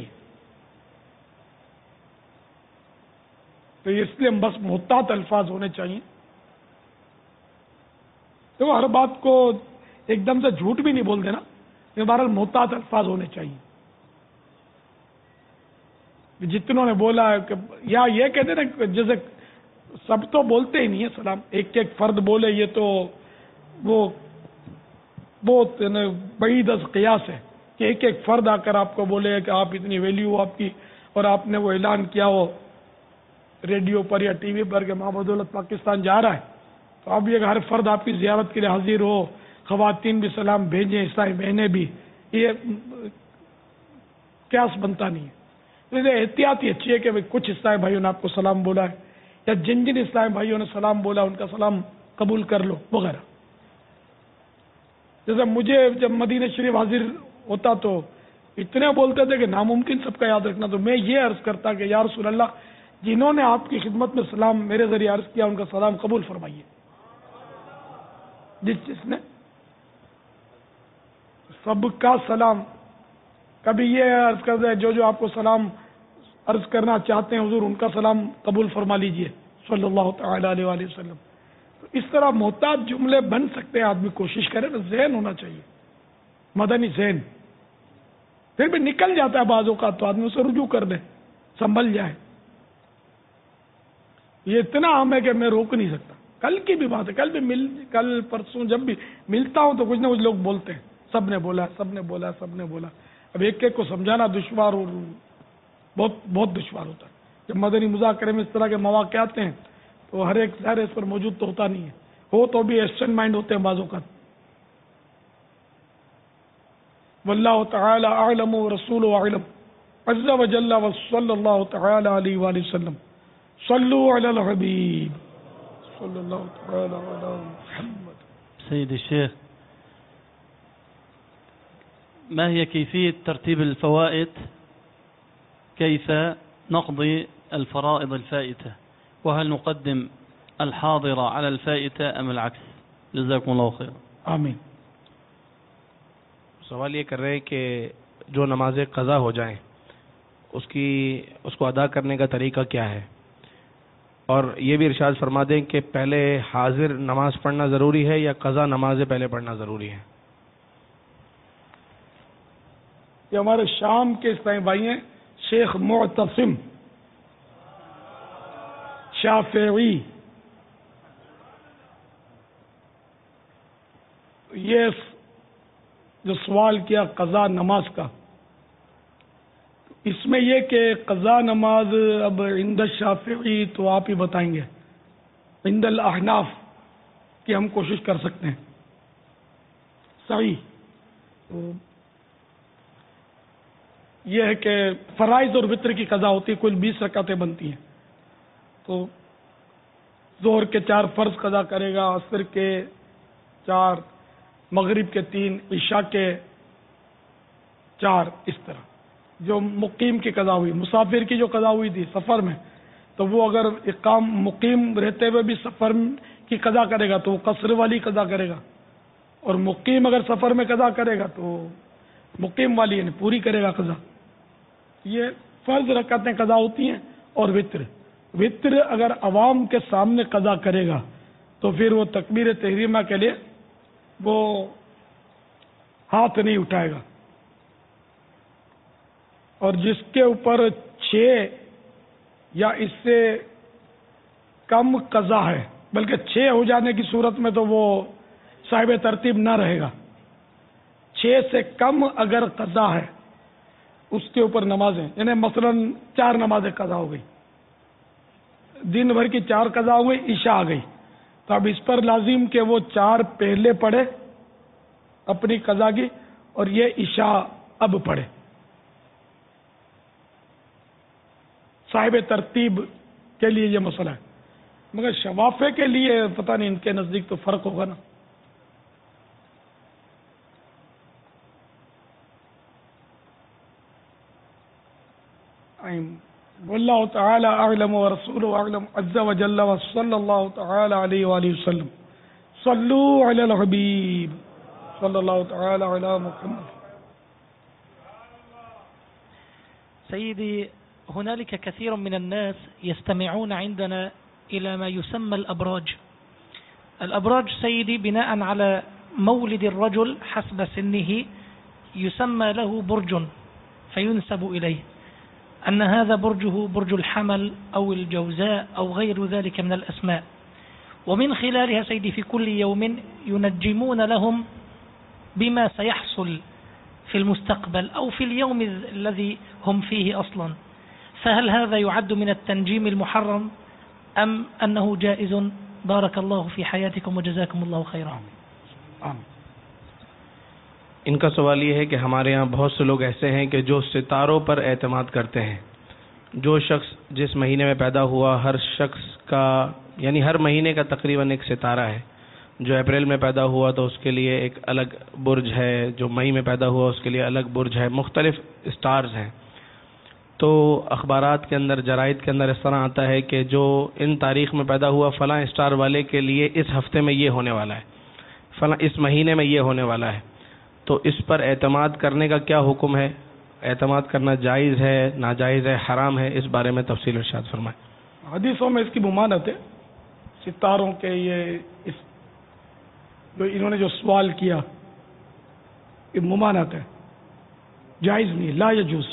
تو اس لیے بس محتاط الفاظ ہونے چاہیے. تو ہر بات کو ایک دم سے جھوٹ بھی نہیں بولتے نا، بہرحال محتاط الفاظ ہونے چاہیے. جتنوں نے بولا ہے کہ یا یہ کہتے ہیں نا جیسے سب تو بولتے ہی نہیں ہے سلام، ایک ایک فرد بولے، یہ تو وہ بہت بعید از قیاس ہے کہ ایک ایک فرد آ کر آپ کو بولے کہ آپ اتنی ویلیو ہو آپ کی، اور آپ نے وہ اعلان کیا ہو ریڈیو پر یا ٹی وی پر کہ ماں بدولت پاکستان جا رہا ہے، تو اب یہ کہ ہر فرد آپ کی زیارت کے لیے حاضر ہو، خواتین بھی سلام بھیجیں، عیسائی بہنیں بھی، یہ قیاس بنتا نہیں ہے. احتیاط ہی اچھی ہے کہ کچھ اسلامی بھائیوں نے آپ کو سلام بولا ہے، یا جن جن اسلامی بھائیوں نے سلام بولا ان کا سلام قبول کر لو وغیرہ. جیسے مجھے جب مدینہ شریف حاضر ہوتا تو اتنے بولتے تھے کہ ناممکن سب کا یاد رکھنا، تو میں یہ عرض کرتا کہ یا رسول اللہ جنہوں نے آپ کی خدمت میں سلام میرے ذریعے عرض کیا ان کا سلام قبول فرمائیے. جس نے سب کا سلام، کبھی یہ عرض کر دے جو آپ کو سلام عرض کرنا چاہتے ہیں حضور ان کا سلام قبول فرما لیجئے صلی اللہ تعالی علیہ وآلہ وسلم. تو اس طرح محتاط جملے بن سکتے ہیں، آدمی کوشش کرے نا، ذہن ہونا چاہیے، مدنی ذہن. پھر بھی نکل جاتا ہے بعض اوقات تو آدمی اسے رجوع کر دے، سنبھل جائے. یہ اتنا عام ہے کہ میں روک نہیں سکتا. کل کی بھی بات ہے، کل پرسوں جب بھی ملتا ہوں تو کچھ نہ کچھ لوگ بولتے ہیں سب نے بولا، سب نے بولا، سب نے بولا. اب ایک ایک کو سمجھانا دشوار اور بہت دشوار ہوتا ہے. جب مدنی مذاکرے میں اس طرح کے مواقع آتے ہیں تو ہر ایک ظاہر اس پر موجود تو ہوتا نہیں ہے، ہو تو بھی ایبسنٹ مائنڈ ہوتے ہیں بعض اوقات. واللہ تعالی اعلم ورسولہ اعلم عز وجل وصلی اللہ تعالی علیہ وآلہ وسلم. صلو علی الحبیب صلی اللہ تعالی علی محمد. سيد الشيخ، ما هي كيفية ترتيب الفوائد؟ كيف نقضي الفرائض الفائتة؟ وهل نقدم الحاضرة على الفائتة أم العكس؟ جزاكم الله خير. آمین. سوال یہ کر رہے ہیں کہ جو نمازیں قضا ہو جائیں اس کو ادا کرنے کا طریقہ کیا ہے، اور یہ بھی ارشاد فرما دیں کہ پہلے حاضر نماز پڑھنا ضروری ہے یا قضا نمازیں پہلے پڑھنا ضروری ہے. یہ ہمارے شام کے اسلامی بھائی ہیں، شیخ معتصم شافعی. یہ جو سوال کیا قضا نماز کا، اس میں یہ کہ قضا نماز اب عند الشافعی تو آپ ہی بتائیں گے، عند الاحناف کی ہم کوشش کر سکتے ہیں. صحیح. تو یہ ہے کہ فرائض اور وطر کی قضا ہوتی ہے، کل 20 رکعتیں بنتی ہیں. تو ظہر کے 4 فرض قضا کرے گا، عصر کے 4، مغرب کے 3، عشاء کے 4، اس طرح. جو مقیم کی قضا ہوئی، مسافر کی جو قضا ہوئی تھی سفر میں، تو وہ اگر مقیم رہتے ہوئے بھی سفر کی قضا کرے گا تو وہ قصر والی قضا کرے گا، اور مقیم اگر سفر میں قضا کرے گا تو مقیم والی یعنی پوری کرے گا قضا. یہ فرض رکعتیں قضا ہوتی ہیں. اور وطر اگر عوام کے سامنے قضا کرے گا تو پھر وہ تکبیر تحریمہ کے لیے وہ ہاتھ نہیں اٹھائے گا. اور جس کے اوپر 6 یا اس سے کم قضا ہے، بلکہ 6 ہو جانے کی صورت میں تو وہ صاحب ترتیب نہ رہے گا. 6 سے کم اگر قضا ہے اس کے اوپر نمازیں، یعنی مثلا 4 نمازیں قضا ہو گئی، دن بھر کی 4 قضا ہو گئی، عشاء آ گئی، تو اب اس پر لازم کہ وہ 4 پہلے پڑھے اپنی قضا کی، اور یہ عشاء اب پڑھے. صاحب ترتیب کے لیے یہ مسئلہ ہے، مگر شوافے کے لیے پتہ نہیں، ان کے نزدیک تو فرق ہوگا نا. واللہ تعالی اعلم ورسولہ اعلم عز وجل وصلی اللہ تعالی علیہ وآلہ وسلم. صلوا علی الحبیب صلی اللہ تعالی علی محمد. سيدي، هنالك كثير من الناس يستمعون عندنا إلى ما يسمى الأبراج. الأبراج سيدي بناء على مولد الرجل حسب سنه يسمى له برج فينسب إليه أن هذا برجه برج الحمل أو الجوزاء أو غير ذلك من الأسماء، ومن خلالها سيدي في كل يوم ينجمون لهم بما سيحصل في المستقبل أو في اليوم الذي هم فيه أصلا. فهل هذا يعد من التنجيم المحرم أم أنه جائز؟ بارك الله في حياتكم وجزاكم الله خيرا. ان کا سوال یہ ہے کہ ہمارے ہاں بہت سے لوگ ایسے ہیں کہ جو ستاروں پر اعتماد کرتے ہیں. جو شخص جس مہینے میں پیدا ہوا، ہر شخص کا یعنی ہر مہینے کا تقریباً ایک ستارہ ہے. جو اپریل میں پیدا ہوا تو اس کے لیے ایک الگ برج ہے، جو مئی میں پیدا ہوا اس کے لیے الگ برج ہے، مختلف اسٹارز ہیں. تو اخبارات کے اندر، جرائد کے اندر اس طرح آتا ہے کہ جو ان تاریخ میں پیدا ہوا فلاں اسٹار والے کے لیے اس ہفتے میں یہ ہونے والا ہے، فلاں اس مہینے میں یہ ہونے والا ہے. تو اس پر اعتماد کرنے کا کیا حکم ہے؟ اعتماد کرنا جائز ہے، ناجائز ہے، حرام ہے؟ اس بارے میں تفصیل ارشاد فرمائیں. حدیثوں میں اس کی ممانعت ہے. ستاروں کے یہ جو انہوں نے جو سوال کیا یہ ممانعت ہے، جائز نہیں، لا یجوز.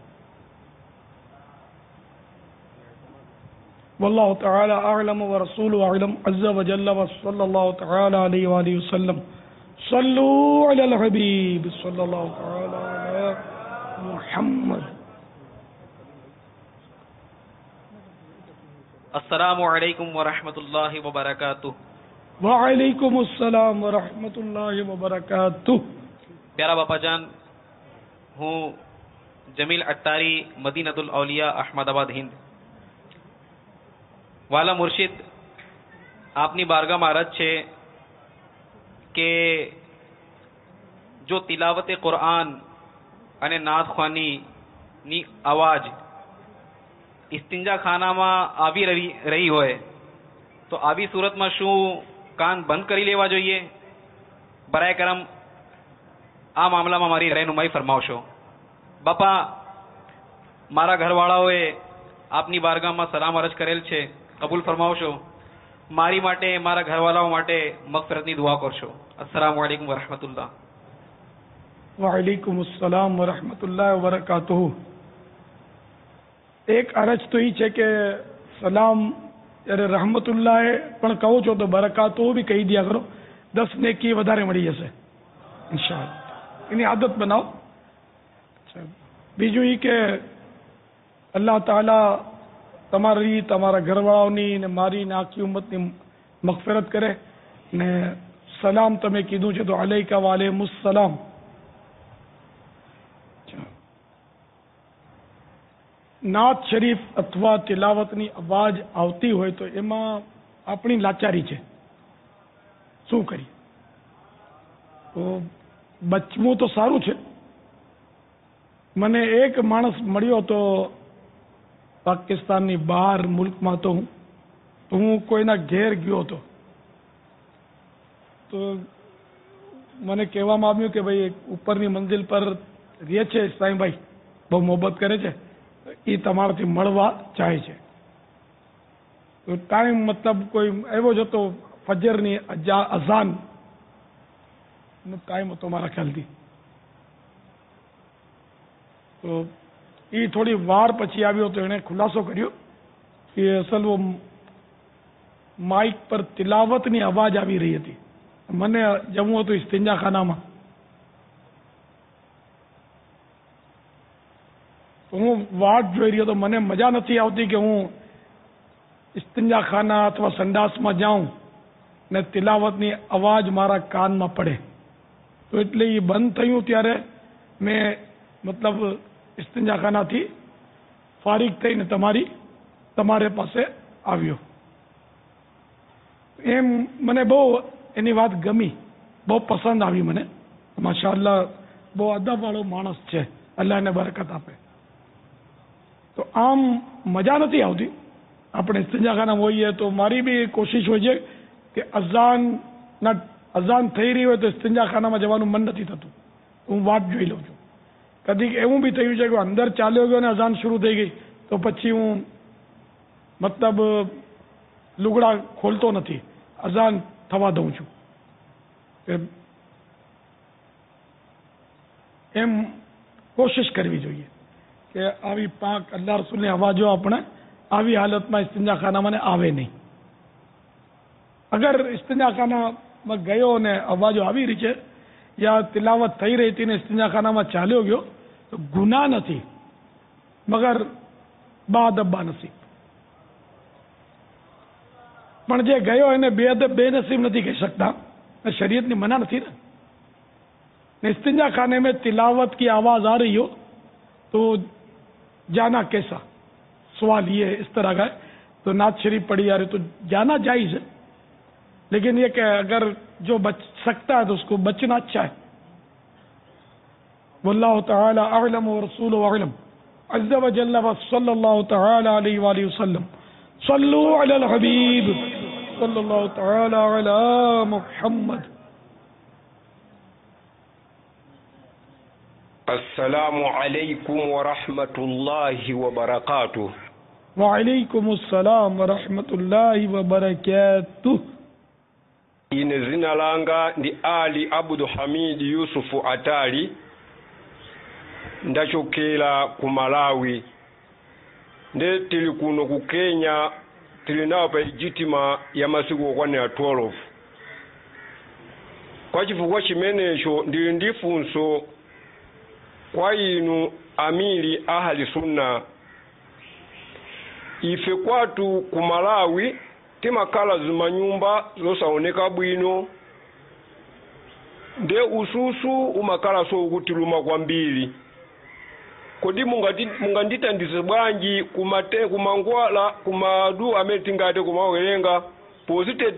واللہ تعالی اعلم ورسولہ اعلم عز وجل وصلی اللہ تعالی علیہ وآلہ وسلم. صلوا علی الحبیب صلی اللہ تعالی علی محمد. السلام علیکم ورحمۃ اللہ وبرکاتہ. وعلیکم السلام ورحمۃ اللہ وبرکاتہ. پیارا باپا جان، ہوں جمیل اٹاری، مدینۃ الاولیاء، احمد آباد، ہند. والا مرشد આપની બારગામાં અરજ છે કે જો તિલાવતે કુરઆન અને નાત ખ્વાનીની અવાજ ઇસ્તિંજા ખાનામાં આવી રહી હોય તો આવી સુરતમાં શું કાન બંધ કરી લેવા જોઈએ? બરાય કરમ આ મામલામાં મારી રહેનુમાઈ ફરમાવશો. બાપા, મારા ઘરવાળાઓએ આપની બારગાહમાં સલામ અરજ કરેલ છે, કબૂલ ફરમાવશો. મારી માટે, મારા ઘરવાળાઓ માટે મગફિરતની દુઆ કરશો. અસ્સલામુ અલૈકુમ વરહમતુલ્લાહ. વાલેકુમ અસ્સલામ વરહમતુલ્લાહ વબરકાતુહુ. એક અરજ તો એ છે કે સલામ ત્યારે રહમતુલ્લાહ પણ કહો છો તો બરકાતુહુ બી કહી દિયા કરો, 10 નેકી વધારે મળી જશે ઇન્શાઅલ્લાહ. એની આદત બનાવો. બીજું એ કે અલ્લાહ તાલા તમારી, તમારા ઘરવાળાઓની ને મારી ને આખી ઉમ્મતની મગફિરત કરે. ને સલામ તમે કીધું છે તો અલૈકા વાલેકુમુસ્સલામ. નાત શરીફ અથવા તિલાવતની અવાજ આવતી હોય તો એમાં આપણી લાચારી છે, શું કરીએ? તો બચવું તો સારું છે. મને એક માણસ મળ્યો તો પાકિસ્તાનની બહાર મુલ્કમાં તો હું કોઈના ઘેર ગયો હતો તો મને કહેવામાં આવ્યું કે ભાઈ ઉપરની મંજિલ પર રહે છે સાંઈભાઈ, બહુ મોહબ્બત કરે છે, એ તમારાથી મળવા ચાહે છે. તો ટાઈમ મતલબ કોઈ એવો જ હતો, ફજરની અઝાન ટાઈમ હતો મારા ખ્યાલથી. તો એ થોડી વાર પછી આવ્યો તો એણે ખુલાસો કર્યો કે અસલ वो માઇક પર તિલાવતની અવાજ આવી રહી હતી. મને જવું હતું ઇસ્તિંજાખાનામાં, તો હું વાટ જોઈ રહ્યો તો મને મજા નથી આવતી કે હું ઇસ્તિંજાખાના અથવા સંડાસમાં જાઉં ને તિલાવતની અવાજ મારા કાનમાં પડે. તો એટલે એ બંધ થયું ત્યારે મેં મતલબ ઇસ્તિંજાખાનાથી ફારિગ થઈને તમારે પાસે આવ્યો. એમ મને બહુ એની વાત ગમી, બહુ પસંદ આવી મને. માશાઅલ્લાહ બહુ અદબવાળો માણસ છે, અલ્લાહ એને બરકત આપે. તો આમ મજા નથી આવતી. આપણે ઇસ્તિંજાખાનામાં હોઈએ તો મારી બી કોશિશ હોય છે કે અઝાન થઈ રહી હોય તો ઇસ્તિંજાખાનામાં જવાનું મન નથી થતું, હું વાટ જોઈ લઉં છું. કદી એવું બી થયું છે કે અંદર ચાલ્યો ગયો અને અઝાન શરૂ થઈ ગઈ તો પછી હું મતલબ લુગડા ખોલતો નથી, અઝાન થવા દઉં છું. એમ કોશિશ કરવી જોઈએ કે આવી પાક અલ્લાહ રસૂલની અવાજો આપણે આવી હાલતમાં ઇસ્તિંજાખાનામાં આવે નહીં. અગર ઇસ્તિંજાખાનામાં ગયો ને અવાજો આવી રહી છે યા તિલાવત થઈ રહી હતી ને ઇસ્તિંજાખાનામાં ચાલ્યો ગયો તો ગુનાહ નથી, મગર બાદબ્બા નસીબ. પણ જે ગયો એને બેનસીબ નથી કહી सकता, शरीयत ની મના નથી ને. इस्तिंजा खाने में तिलावत की आवाज आ रही हो तो जाना कैसा, सवाल ये इस तरह का है. तो नात शरीफ पढ़ी जा रही तो जाना जायज है, लेकिन ये कि अगर जो बच सकता है तो उसको बचना अच्छा है. वल्लाहु तआला अअलम व रसूलुहु अअलम. अज़्ज़ व जल्ल व सल्लल्लाहु तआला अलैहि व आलिहि वसल्लम. सल्लु अलल हबीब सल्लल्लाहु तआला अला मुहम्मद. अस्सलामु अलैकुम व रहमतुल्लाहि व बरकातुह. Waalaikum assalam wa rahmatullahi wa barakatuh. Ine zina langa ndi Ali Abdu Hamid Yusufu Atali, ndachokera ku Malawi. Nde tili kuno ku Kenya, tili nawo pa ijitima ya masiku okwanira 12. Kwa chifukwa chimenecho ndili ndi funso kwa inu amiri ahali sunna. Ife kwatu ku Malawi timakhala zimanyumba zosaoneka bwino, nde ususu umakhala so ukutiluma kwambiri. Kodi mungandithandize bwanji kumangwala kumadu amene tingate kumawerenga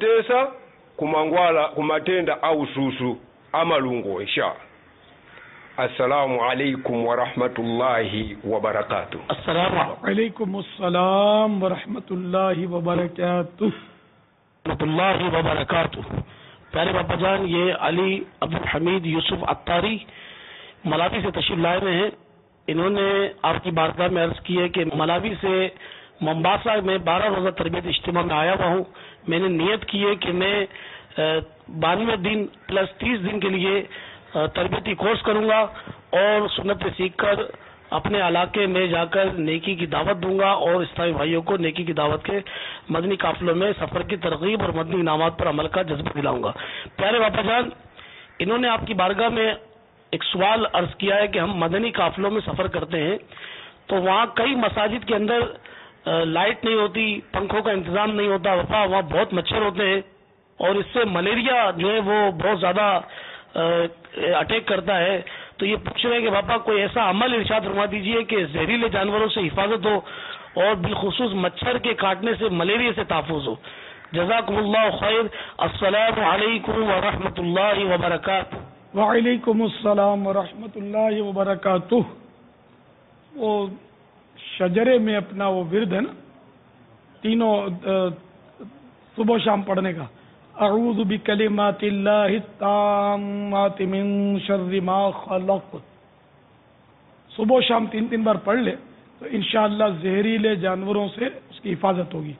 pozitetesa kumangwala kumatenda a ususu amalungo inshallah. السلام علیکم ورحمۃ اللہ وبرکاتہ. السلام وعلیکم السلام ورحمۃ اللہ وبرکاتہ. اللہ وبرکاتہ. پیارے باپا جان، یہ علی عبدالحمید یوسف عطاری ملاوی سے تشریف لائے ہوئے ہیں. انہوں نے آپ کی بارگاہ میں عرض کی ہے کہ ملاوی سے ممباسا میں 12 روزہ تربیت اجتماع میں آیا ہوا ہوں. میں نے نیت کی ہے کہ میں 92 دن پلس 30 دن کے لیے تربیتی کورس کروں گا اور سنت سیکھ کر اپنے علاقے میں جا کر نیکی کی دعوت دوں گا اور اسلامی بھائیوں کو نیکی کی دعوت کے مدنی قافلوں میں سفر کی ترغیب اور مدنی انعامات پر عمل کا جذبہ دلاؤں گا. پیارے باپا جان، انہوں نے آپ کی بارگاہ میں ایک سوال عرض کیا ہے کہ ہم مدنی قافلوں میں سفر کرتے ہیں تو وہاں کئی مساجد کے اندر لائٹ نہیں ہوتی، پنکھوں کا انتظام نہیں ہوتا، وہاں بہت مچھر ہوتے ہیں اور اس سے ملیریا جو ہے وہ بہت زیادہ اٹیک کرتا ہے. تو یہ پوچھ رہے ہیں کہ باپا کوئی ایسا عمل ارشاد فرما دیجئے کہ زہریلے جانوروں سے حفاظت ہو اور بالخصوص مچھر کے کاٹنے سے ملیریا سے تحفظ ہو. جزاکم اللہ خیر. السلام علیکم ورحمۃ اللہ وبرکاتہ. وعلیکم السلام ورحمۃ اللہ وبرکاتہ. وہ شجرے میں اپنا وہ ورد ہے نا تینوں صبح شام پڑھنے کا، اعوذ بکلمات اللہ التامات من شر ما خلق، صبح شام 3 بار پڑھ لے تو انشاءاللہ زہریلے جانوروں سے اس کی حفاظت ہوگی.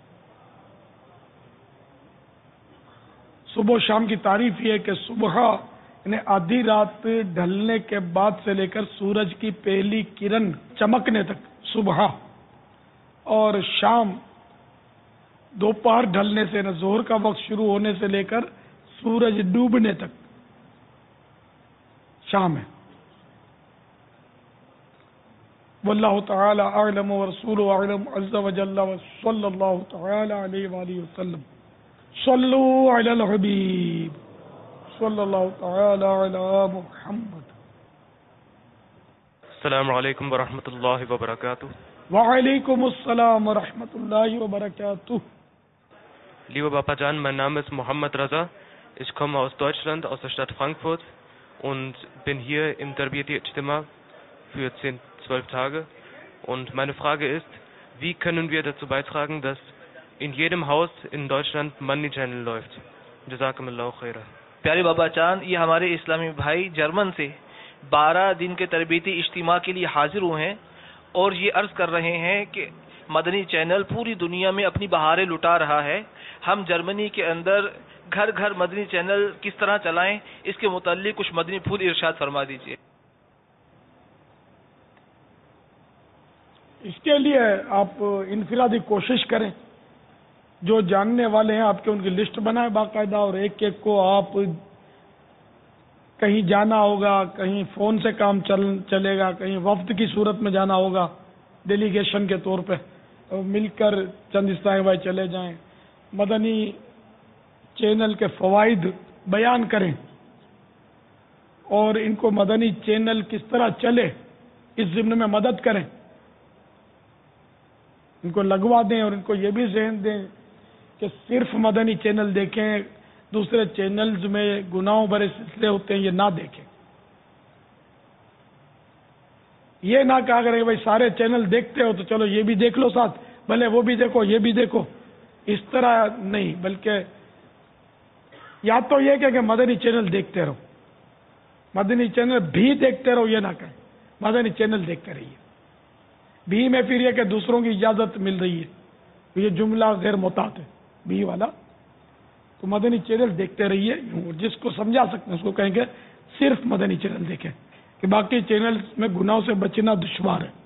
صبح شام کی تعریف یہ ہے کہ صبح یعنی آدھی رات ڈھلنے کے بعد سے لے کر سورج کی پہلی کرن چمکنے تک صبح، اور شام دوپہر ڈھلنے سے ظہر کا وقت شروع ہونے سے لے کر سورج ڈوبنے تک شام ہے. واللہ تعالی اعلم ورسولہ اعلم عز وجل وصلی اللہ تعالی علیہ وآلہ وسلم. صلو علی الحبیب صلی اللہ تعالی علی محمد. السلام علیکم ورحمۃ اللہ وبرکاتہ. وعلیکم السلام ورحمۃ اللہ وبرکاتہ. Lieber Papa Jan, mein Name ist Mohammed Raza. Ich komme aus Deutschland, aus der Stadt Frankfurt und bin hier im Tarbiyati Ijtima für 10-12 Tage. Und meine Frage ist, wie können wir dazu beitragen, dass in jedem Haus in Deutschland Money Channel läuft? Jazakumullahu khaira. پیارے بابا چاند، یہ ہمارے اسلامی بھائی جرمن سے 12 دن کے تربیتی اجتماع کے لیے حاضر ہوئے ہیں اور یہ عرض کر رہے ہیں کہ مدنی چینل پوری دنیا میں اپنی بہاریں لٹا رہا ہے. ہم جرمنی کے اندر گھر گھر مدنی چینل کس طرح چلائیں، اس کے متعلق کچھ مدنی پھول ارشاد فرما دیجیے. اس کے لیے آپ انفرادی کوشش کریں، جو جاننے والے ہیں آپ کے ان کی لسٹ بنائیں باقاعدہ، اور ایک ایک کو آپ کہیں جانا ہوگا، کہیں فون سے کام چلے گا، کہیں وفد کی صورت میں جانا ہوگا ڈیلیگیشن کے طور پہ، مل کر چند اسلامی بھائی چلے جائیں، مدنی چینل کے فوائد بیان کریں اور ان کو مدنی چینل کس طرح چلے اس ضمن میں مدد کریں. ان کو لگوا دیں اور ان کو یہ بھی ذہن دیں کہ صرف مدنی چینل دیکھیں، دوسرے چینلز میں گناہوں بھرے سلسلے ہوتے ہیں، یہ نہ دیکھیں. یہ نہ کہا کرے کہ بھائی سارے چینل دیکھتے ہو تو چلو یہ بھی دیکھ لو ساتھ، بھلے وہ بھی دیکھو یہ بھی دیکھو. اس طرح نہیں، بلکہ یا تو یہ کہ مدنی چینل دیکھتے رہو، مدنی چینل بھی دیکھتے رہو، یہ نہ کہیں مدنی چینل دیکھتے رہیے. بھی میں پھر یہ کہ دوسروں کی اجازت مل رہی ہے، یہ جملہ غیر محتاط ہے بھی والا. تو مدنی چینل دیکھتے رہیے. جس کو سمجھا سکتے ہیں اس کو کہیں گے صرف مدنی چینل دیکھیں، کہ باقی چینل میں گناہوں سے بچنا دشوار ہے.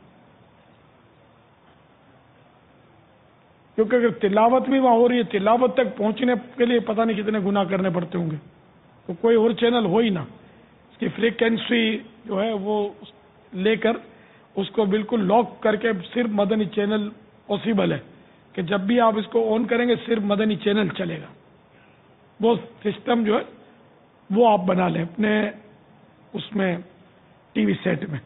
کیونکہ اگر تلاوت بھی وہاں ہو رہی ہے، تلاوت تک پہنچنے کے لیے پتہ نہیں کتنے گناہ کرنے پڑتے ہوں گے، تو کوئی اور چینل ہو ہی نہ. اس کی فریکوینسی جو ہے وہ لے کر اس کو بالکل لاک کر کے صرف مدنی چینل پاسبل ہے کہ جب بھی آپ اس کو آن کریں گے صرف مدنی چینل چلے گا. وہ سسٹم جو ہے وہ آپ بنا لیں اپنے اس میں ٹی وی سیٹ میں.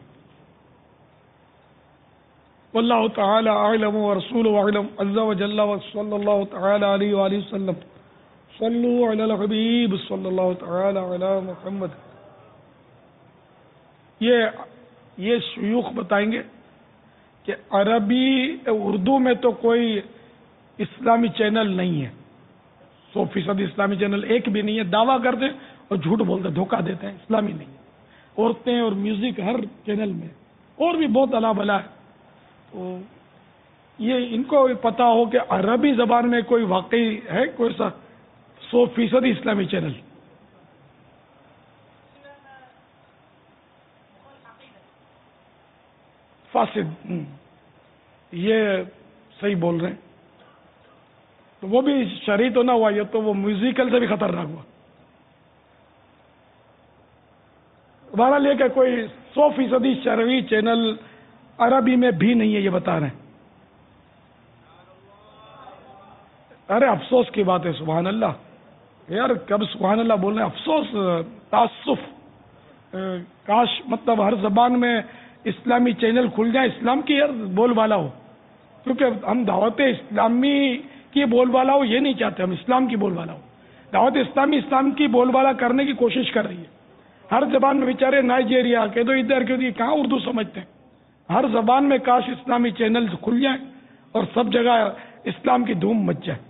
واللہ تعالی اعلم ورسولہ اعلم عز وجل وصلی اللہ تعالی علیہ وآلہ وسلم. صلو علی الحبیب صلی اللہ تعالی علی محمد. یہ شیوخ بتائیں گے کہ عربی اردو میں تو کوئی اسلامی چینل نہیں ہے، 100% اسلامی چینل ایک بھی نہیں ہے، دعویٰ کرتے اور جھوٹ بولتے، دھوکہ دیتے ہیں، اسلامی نہیں ہے۔ عورتیں اور میوزک ہر چینل میں، اور بھی بہت الا بلا ہے۔ تو یہ ان کو پتا ہو کہ عربی زبان میں کوئی واقعی ہے کوئی سا 100% اسلامی چینل؟ فاسد، یہ صحیح بول رہے ہیں۔ تو وہ بھی شرعی تو نہ ہوا، یہ تو وہ میوزیکل سے بھی خطرناک ہوا۔ بہرحال یہ کہ کوئی 100% شرعی چینل عربی میں بھی نہیں ہے، یہ بتا رہے ہیں۔ ارے افسوس کی بات ہے، سبحان اللہ یار، کب سبحان اللہ بول رہے ہیں، افسوس، تعصف۔ کاش مطلب ہر زبان میں اسلامی چینل کھل جائے، اسلام کی یار بول بالا ہو، کیونکہ ہم دعوت اسلامی کی بول بالا ہو یہ نہیں چاہتے، ہم اسلام کی بول بالا ہو۔ دعوت اسلامی اسلام کی بول بالا کرنے کی کوشش کر رہی ہے ہر زبان میں۔ بیچارے نائجیریا کے تو ادھر کے کہاں اردو سمجھتے ہیں، ہر زبان میں کاش اسلامی چینل کھل جائیں اور سب جگہ اسلام کی دھوم مچ جائے۔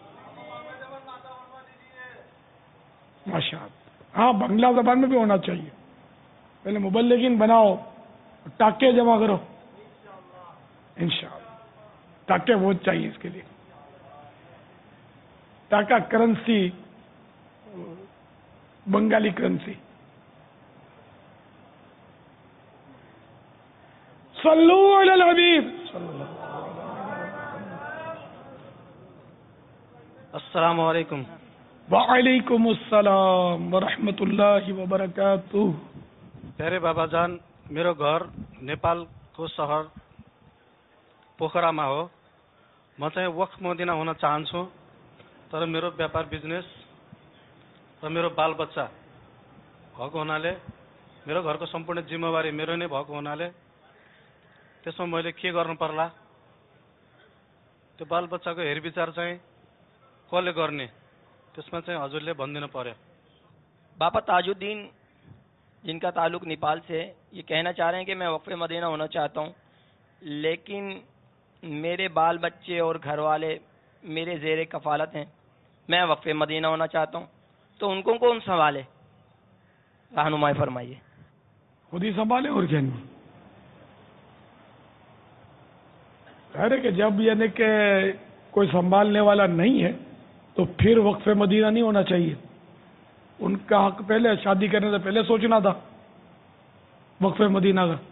ماشاء اللہ، ہاں بنگلہ زبان میں بھی ہونا چاہیے۔ پہلے مبلغین بناؤ، ٹاکے جمع کرو، انشاءاللہ ٹاکے بہت چاہیے اس کے لیے۔ Taka currency, Bengali currency. صلو علی الحبیب۔ السلام علیکم۔ وعلیکم السلام ورحمۃ اللہ وبرکاتہ۔ प्यारे बाबा जान, मेरो घर नेपालको सहर पोखरामा हो। म चाहिँ वक्फ मदिना हुन चाहन्छु, तर मेरो व्यापार बिजनेस र मेरो बालबच्चा भएको हुनाले, मेरो घरको सम्पूर्ण जिम्मेवारी मेरो नै भएको हुनाले त्यसमा मैले के गर्नु पर्ला, त्यो बालबच्चाको हेरविचार चाहिँ कसले गर्ने, त्यसमा चाहिँ हजुरले भनिदिनु पर्यो। बाबा ताजुद्दीन, जिनका ताल्लुक नेपाल से, ये कहना चाह रहे हैं कि मैं वक्फ मदीना होना चाहता हूँ, लेकिन मेरे बाल बच्चे और घर वाले मेरे ज़ेरे कफ़ालत हैं। मैं वक्फ मदीना होना चाहता हूँ, तो उनको कौन संभाले? रहनुमाई फरमाइए। खुद ही संभाले और क्या नहीं। अरे कि जब यानी कि कोई संभालने वाला नहीं है तो फिर वक्फ मदीना नहीं होना चाहिए। उनका हक पहले शादी करने से पहले सोचना था वक्फ मदीना का।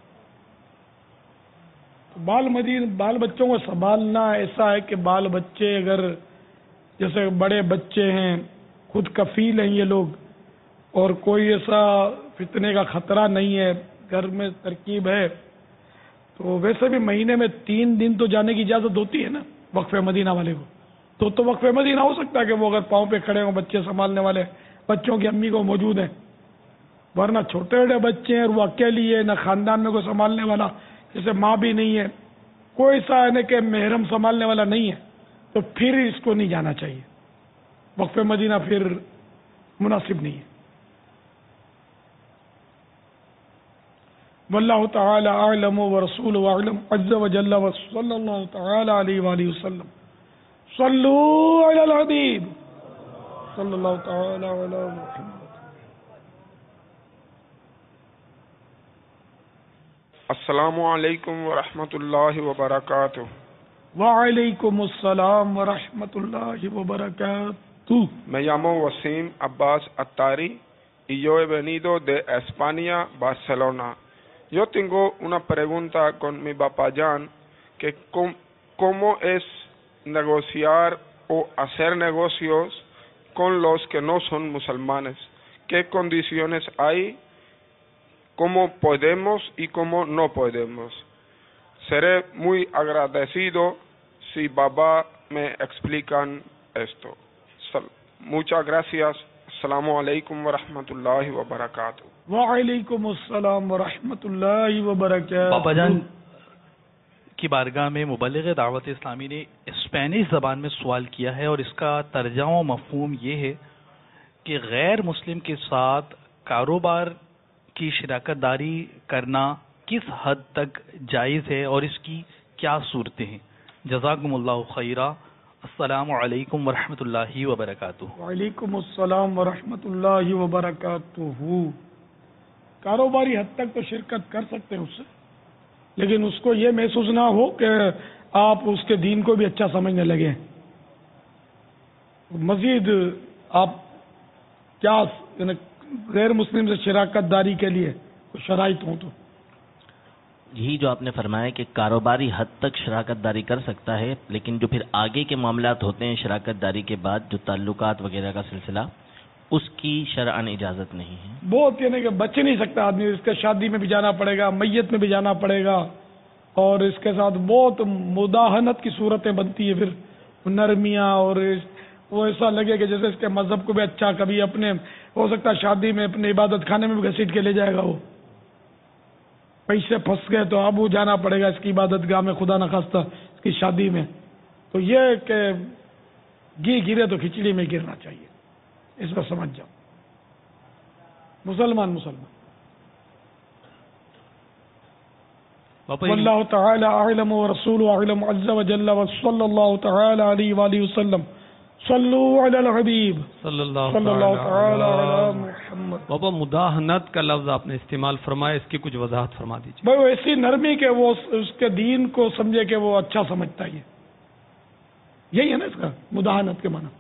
तो बाल बच्चों को संभालना ऐसा है कि बाल बच्चे अगर जैसे बड़े बच्चे हैं, खुद कफील हैं ये लोग, और कोई ऐसा फितने का खतरा नहीं है, घर में तरकीब है, तो वैसे भी महीने में 3 दिन तो जाने की इजाज़त होती है ना वक्फ मदीना वाले को। तो वक्फ मदीना हो सकता है कि वो अगर पाँव पे खड़े हों, बच्चे संभालने वाले, बच्चों की अम्मी को मौजूद है। वरना छोटे छोटे बच्चे हैं, वो अकेली है, न खानदान में कोई संभालने वाला, जैसे माँ भी नहीं है, कोई सा है कि महरम संभालने वाला नहीं है, तो फिर इसको नहीं जाना चाहिए। वक्फ मदीना फिर मुनासिब नहीं है। वल्लाहु तआला अअलम व रसूलुहु अअलम अज़्ज़ व जल्ल व सल्लल्लाहु तआला अलैहि व आलिहि वसल्लम। सल्लू अलल हबीब सल्लल्लाहु तआला अला मुहम्मद। अस्सलामु अलैकुम व रहमतुल्लाहि व बरकातुहू। वअलैकुम अस्सलाम व रहमतुल्लाहि व बरकातुहू। Me llamo Wasim Abbas Attari y yo he venido de España, Barcelona. Yo tengo una pregunta con mi papayán, que cómo es negociar o hacer negocios con los que no son musulmanes. ¿Qué condiciones hay? ¿Cómo podemos y cómo no podemos? Seré muy agradecido si Baba me explican esto. Muchas gracias. Assalamu alaikum wa rahmatullahi wa barakatuh. वालेकुम अस्सलाम व रहमतुल्लाहि व बरकातुहू। बाबा जान की बारगाह में मुबल्लिग दावत इस्लामी ने स्पेनिश ज़बान में सवाल किया है, और इसका तर्जुमा मफ़हूम ये है कि गैर मुस्लिम के साथ कारोबार کی شراکت داری کرنا کس حد تک جائز ہے اور اس کی کیا صورتیں ہیں؟ جزاکم اللہ خیرہ. السلام علیکم ورحمۃ اللہ وبرکاتہ. وعلیکم السلام ورحمۃ اللہ وبرکاتہ. کاروباری حد تک تو شرکت کر سکتے ہیں اس سے، لیکن اس کو یہ محسوس نہ ہو کہ آپ اس کے دین کو بھی اچھا سمجھنے لگے. مزید آپ کیا غیر مسلم سے شراکت داری کے لیے کچھ شرائط ہوں تو؟ یہی جو آپ نے فرمایا کہ کاروباری حد تک شراکت داری کر سکتا ہے، لیکن جو پھر آگے کے معاملات ہوتے ہیں شراکت داری کے بعد، جو تعلقات وغیرہ کا سلسلہ، اس کی شرعاً اجازت نہیں ہے. بہت یعنی کہ بچ نہیں سکتا آدمی، اس کے شادی میں بھی جانا پڑے گا، میت میں بھی جانا پڑے گا، اور اس کے ساتھ بہت مداہنت کی صورتیں بنتی ہیں، پھر نرمیاں، اور وہ ایسا لگے کہ جیسے اس کے مذہب کو بھی اچھا، کبھی اپنے ہو سکتا ہے شادی میں اپنے عبادت خانے میں بھی گھسیٹ کے لے جائے گا. وہ پیسے پھنس گئے تو اب وہ جانا پڑے گا اس کی عبادت گاہ میں، خدا نخواستہ اس کی شادی میں. تو یہ کہ گھی گرے تو کھچڑی میں گرنا چاہیے، اس پر سمجھ جاؤ. مسلمان واللہ تعالی اعلم ورسولہ اعلم عز وجل وصلی اللہ تعالی علیہ وآلہ وسلم. صلو علی الحبیب صلی اللہ تعالی علی محمد. بابا مداہنت کا لفظ آپ نے استعمال فرمایا، اس کی کچھ وضاحت فرما دیجیے. بھائی وہ ایسی نرمی کہ وہ اس کے دین کو سمجھے کہ وہ اچھا سمجھتا ہے. یہی ہے نا اس کا مداہنت کے معنی.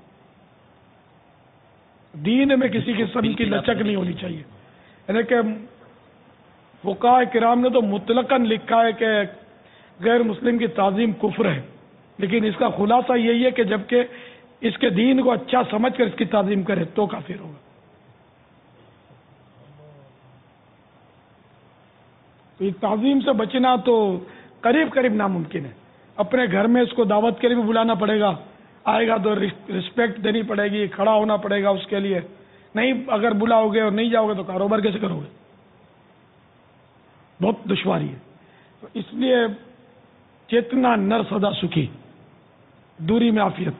دین میں کسی قسم کی لچک نہیں ہونی چاہیے. یعنی کہ فقہاء کرام نے تو مطلقاً لکھا ہے کہ غیر مسلم کی تعظیم کفر ہے، لیکن اس کا خلاصہ یہی ہے کہ جبکہ اس کے دین کو اچھا سمجھ کر اس کی تعظیم کرے تو کافر ہوگا. تو یہ تعظیم سے بچنا تو قریب قریب ناممکن ہے. اپنے گھر میں اس کو دعوت کے لیے بھی بلانا پڑے گا، آئے گا تو رسپیکٹ دینی پڑے گی، کھڑا ہونا پڑے گا اس کے لیے. نہیں اگر بلاؤ گے اور نہیں جاؤ گے تو کاروبار کیسے کرو گے؟ بہت دشواری ہے. تو اس لیے چیتنا نر سدا سکھی، دوری میں عافیت.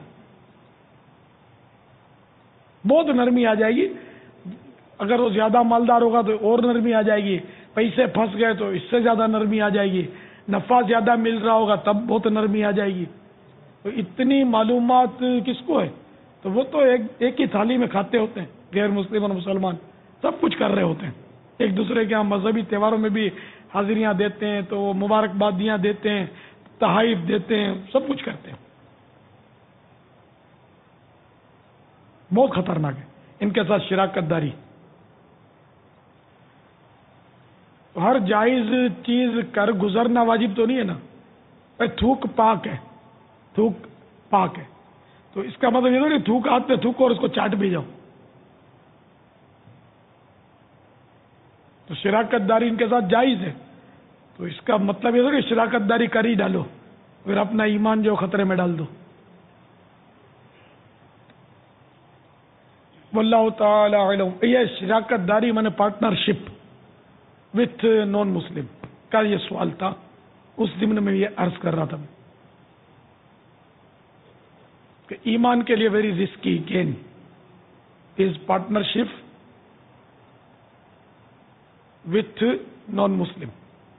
بہت نرمی آ جائے گی. اگر وہ زیادہ مالدار ہوگا تو اور نرمی آ جائے گی، پیسے پھنس گئے تو اس سے زیادہ نرمی آ جائے گی، نفع زیادہ مل رہا ہوگا تب بہت نرمی آ جائے گی. تو اتنی معلومات کس کو ہے؟ تو وہ تو ایک ہی تھالی میں کھاتے ہوتے ہیں. غیر مسلم اور مسلمان سب کچھ کر رہے ہوتے ہیں. ایک دوسرے کے یہاں مذہبی تہواروں میں بھی حاضریاں دیتے ہیں، تو وہ مبارکبادیاں دیتے ہیں، تحائف دیتے ہیں، سب کچھ کرتے ہیں. بہت خطرناک ہے ان کے ساتھ شراکت داری. ہر جائز چیز کر گزرنا واجب تو نہیں ہے نا. تھوک پاک ہے، تھوک پاک ہے، تو اس کا مطلب یہ نہیں تھوک ہاتھ پہ تھوک اور اس کو چاٹ بھی جاؤ. تو شراکت داری ان کے ساتھ جائز ہے، تو اس کا مطلب یہ کہ شراکت داری کر ہی ڈالو، پھر اپنا ایمان جو خطرے میں ڈال دو. واللہ تعالی علم. یہ شراکت داری مانے پارٹنرشپ وتھ نان مسلم کا یہ سوال تھا، اس ضمن میں یہ عرض کر رہا تھا کہ ایمان کے لیے very risky gain is partnership with non Muslim.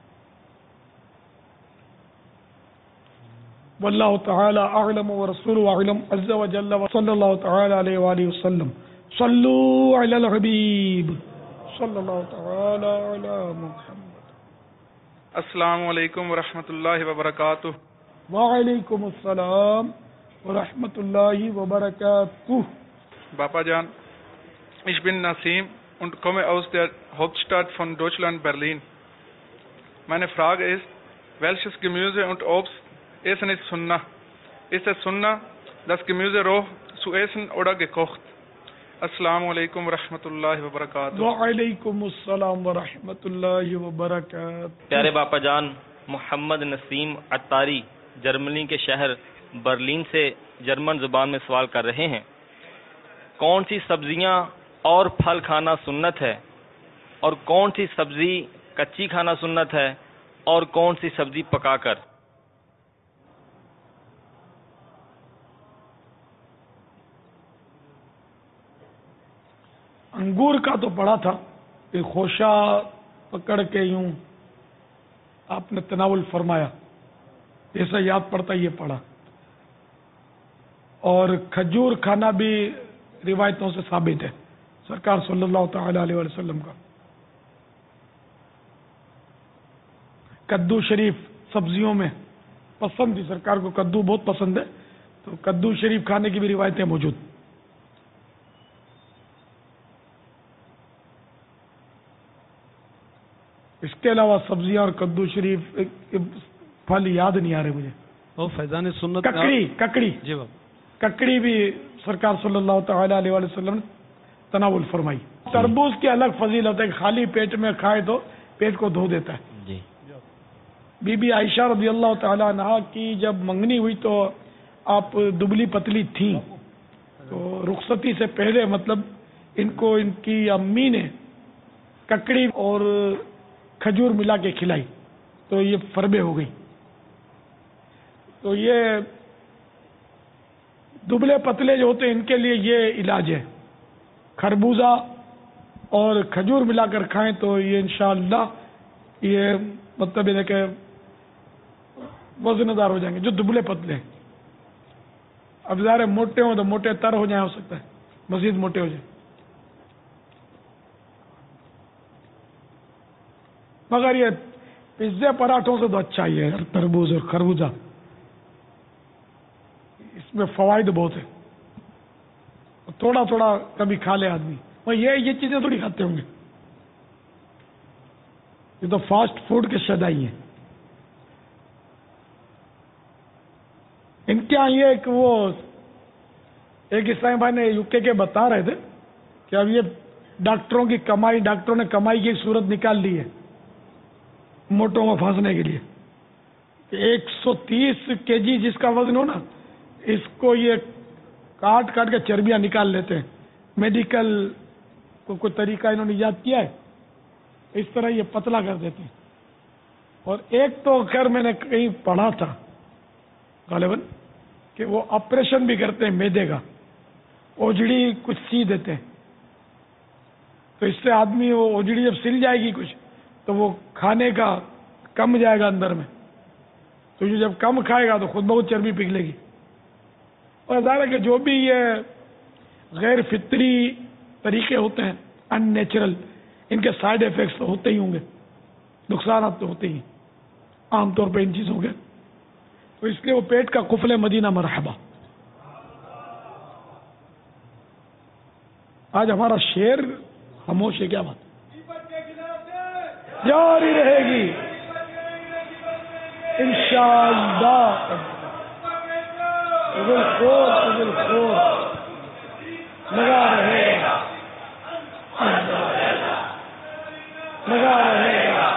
واللہ تعالی اعلم ورسولہ اعلم عز وجل وصلی اللہ تعالی علیہ وآلہ وسلم. صلو علی الحبیب صلی اللہ تعالی علی محمد. السلام علیکم ورحمۃ اللہ وبرکاتہ. وعلیکم السلام ورحمۃ اللہ وبرکاتہ. Bapa Jan, ich bin Nasim und komme aus der Hauptstadt von Deutschland, Berlin. Meine Frage ist, welches Gemüse und Obst essen ist Sunnah? Ist es Sunnah, das Gemüse roh zu essen oder gekocht? السلام علیکم ورحمۃ اللہ وبرکاتہ. وعلیکم السلام ورحمۃ اللہ وبرکاتہ. پیارے باپا جان محمد نسیم عطاری جرمنی کے شہر برلین سے جرمن زبان میں سوال کر رہے ہیں، کون سی سبزیاں اور پھل کھانا سنت ہے، اور کون سی سبزی کچی کھانا سنت ہے، اور کون سی سبزی پکا کر؟ انگور کا تو پڑھا تھا ایک خوشہ پکڑ کے یوں آپ نے تناول فرمایا، جیسا یاد پڑتا یہ پڑھا. اور کھجور کھانا بھی روایتوں سے ثابت ہے سرکار صلی اللہ تعالی علیہ وسلم کا. کدو شریف سبزیوں میں پسند تھی سرکار کو، کدو بہت پسند ہے، تو کدو شریف کھانے کی بھی روایتیں موجود. اس کے علاوہ سبزیاں اور کدو شریف پھل یاد نہیں آ رہے مجھے. وہ فیضان سنت ککڑی جی بابا، ککڑی بھی سرکار صلی اللہ تعالی علیہ وسلم نے تناول فرمائی. تربوز کی الگ فضیلت ہے کہ خالی پیٹ میں کھائے تو پیٹ کو دھو دیتا ہے. جی. بی بی عائشہ رضی اللہ تعالی عنہا کی جب منگنی ہوئی تو آپ دبلی پتلی تھیں، تو رخصتی سے پہلے مطلب ان کو ان کی امی نے ککڑی اور کھجور ملا کے کھلائی تو یہ فربے ہو گئی. تو یہ دبلے پتلے جو ہوتے ہیں ان کے لیے یہ علاج ہے. خربوزہ اور کھجور ملا کر کھائیں تو یہ انشاءاللہ یہ مطلب ہے کہ وزن دار ہو جائیں گے جو دبلے پتلے ہیں. اب ظاہر موٹے ہوں تو موٹے تر ہو جائیں، ہو سکتا ہے مزید موٹے ہو جائیں. مگر یہ پزے پراٹھوں سے تو اچھا ہی ہے تربوز اور خربوزہ، اس میں فوائد بہت ہیں. تھوڑا تھوڑا کبھی کھا لے آدمی. وہ یہ چیزیں تھوڑی کھاتے ہوں گے، یہ تو فاسٹ فوڈ کے شدائی ہیں. ان کے یہاں یہ کہ وہ ایک اسلام بھائی نے UK کے بتا رہے تھے کہ اب یہ ڈاکٹروں کی کمائی، ڈاکٹروں نے کمائی کی ایک صورت نکال لی ہے موٹوں کو پھانسنے کے لیے. 130 kg جس کا وزن ہو نا، اس کو یہ کاٹ کاٹ کے چربیاں نکال لیتے ہیں. میڈیکل کو کوئی طریقہ انہوں نے ایجاد کیا ہے، اس طرح یہ پتلا کر دیتے ہیں. اور ایک تو خیر میں نے کہیں پڑھا تھا غالباً کہ وہ آپریشن بھی کرتے ہیں میدے کا، اوجڑی کچھ سی دیتے ہیں، تو اس سے آدمی وہ اوجڑی جب سل جائے گی کچھ تو وہ کھانے کا کم جائے گا اندر میں، تو یہ جب کم کھائے گا تو خود بہت چربی پگھلے گی. اور ظاہر ہے کہ جو بھی یہ غیر فطری طریقے ہوتے ہیں ان نیچرل، ان کے سائیڈ ایفیکٹس تو ہوتے ہی ہوں گے، نقصانات تو ہوتے ہی عام طور پہ ان چیزوں کے. تو اس لیے وہ پیٹ کا قفل مدینہ مرحبا. آج ہمارا شعر خاموش ہے، کیا بات جاری رہے گی انشاءاللہ. لگا رہے گا، لگا رہے گا،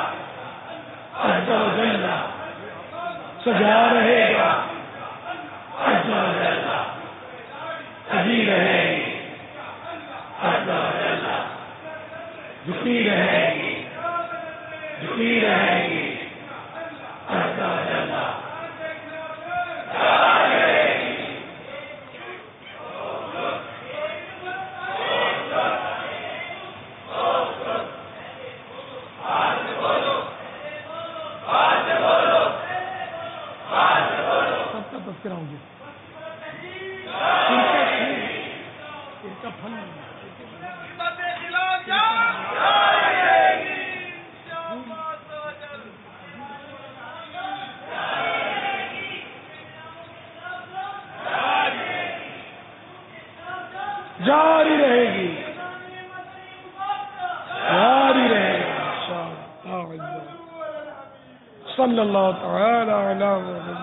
سجا رہے گا، سجی رہے گی، جھکی رہے گی، جھکی رہے گی. جاری رہے گی، جاری رہے گی. صلی اللہ تعالی علی محمد.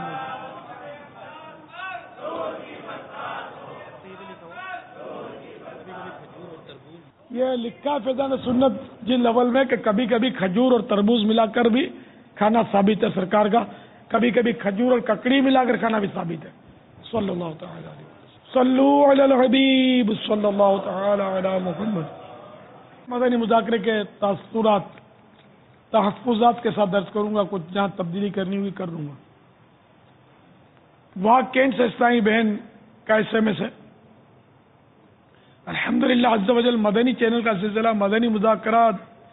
یہ لکھا فیضان سنت جن اول میں کہ کبھی کبھی کھجور اور تربوز ملا کر بھی کھانا ثابت ہے سرکار کا، کبھی کبھی کھجور اور ککڑی ملا کر کھانا بھی ثابت ہے. صلی اللہ تعالی علیہ وسلم. صلو علی الحبیب صلی اللہ تعالی علی محمد. مدنی مذاکرے کے تاثرات تحفظات کے ساتھ درج کروں گا، کچھ جہاں تبدیلی کرنی ہوئی کر دوں گا. وہاں کینٹ سے اسلامی بہن کا SMS ہے. الحمدللہ عز و جل مدنی چینل کا سلسلہ مدنی مذاکرات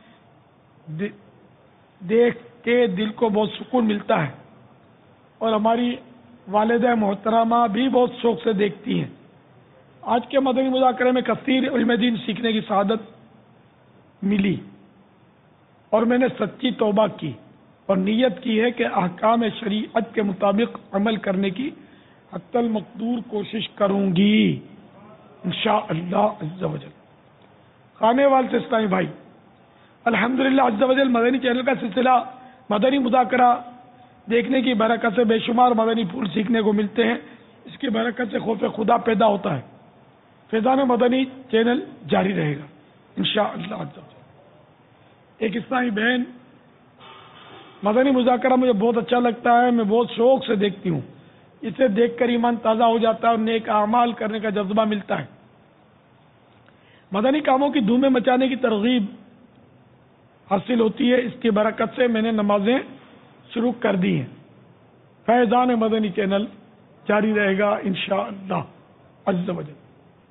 دیکھ کے دل کو بہت سکون ملتا ہے، اور ہماری والدہ محترمہ بھی بہت شوق سے دیکھتی ہیں۔ آج کے مدنی مذاکرے میں کثیر علم دین سیکھنے کی سعادت ملی، اور میں نے سچی توبہ کی اور نیت کی ہے کہ احکام شریعت کے مطابق عمل کرنے کی حتی المقدور کوشش کروں گی انشاءاللہ عز و جل۔ خانے وال سے اسلامی بھائی، الحمدللہ عز و جل مدنی چینل کا سلسلہ مدنی مذاکرہ دیکھنے کی برکت سے بے شمار مدنی پھول سیکھنے کو ملتے ہیں۔ اس کی برکت سے خوف خدا پیدا ہوتا ہے۔ فیضان مدنی چینل جاری رہے گا انشاءاللہ عز و جل۔ ایک اسلامی بہن، مدنی مذاکرہ مجھے بہت اچھا لگتا ہے، میں بہت شوق سے دیکھتی ہوں، اسے دیکھ کر ایمان تازہ ہو جاتا ہے اور نیک اعمال کرنے کا جذبہ ملتا ہے۔ مدنی کاموں کی دھومیں مچانے کی ترغیب حاصل ہوتی ہے۔ اس کی برکت سے میں نے نمازیں شروع کر دی ہیں۔ فیضان مدنی چینل جاری رہے گا انشاءاللہ عز و جل۔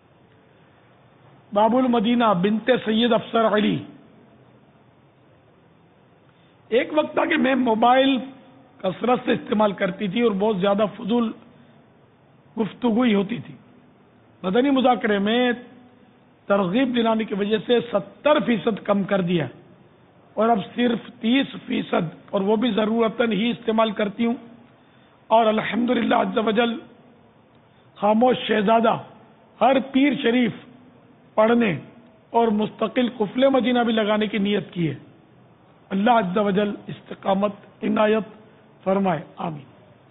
باب المدینہ بنت سید افسر علی، ایک وقت تھا کہ میں موبائل کثرت سے استعمال کرتی تھی اور بہت زیادہ فضول گفتگوئی ہوتی تھی۔ مدنی مذاکرے میں ترغیب دلانے کی وجہ سے 70% کم کر دیا، اور اب صرف 30%، اور وہ بھی ضرورتاً ہی استعمال کرتی ہوں۔ اور الحمدللہ عز و جل خاموش شہزادہ ہر پیر شریف پڑھنے اور مستقل قفل مدینہ بھی لگانے کی نیت کی ہے۔ اللہ عز و جل استقامت عنایت فرمائے، آمین۔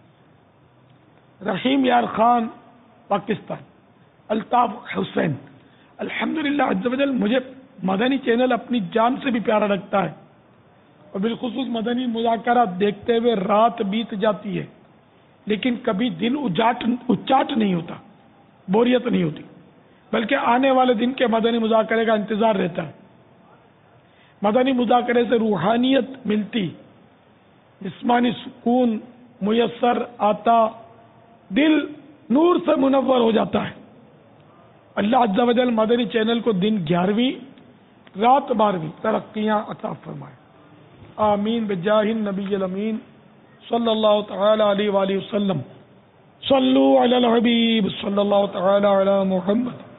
رحیم یار خان پاکستان، الطاف حسین، الحمدللہ عز و جل مجھے مدنی چینل اپنی جان سے بھی پیارا لگتا ہے، اور بالخصوص مدنی مذاکرات دیکھتے ہوئے رات بیت جاتی ہے لیکن کبھی دل اچاٹ نہیں ہوتا، بوریت نہیں ہوتی، بلکہ آنے والے دن کے مدنی مذاکرے کا انتظار رہتا ہے۔ مدنی مذاکرے سے روحانیت ملتی، جسمانی سکون میسر آتا، دل نور سے منور ہو جاتا ہے۔ اللہ عز و جل مدنی چینل کو دن 11ویں رات 12ویں ترقیاں عطا فرمائے، آمین بجاہ النبی الامین صلی اللہ تعالی علیہ وآلہ وسلم۔ صلو علی الحبیب صلی اللہ تعالی علی محمد۔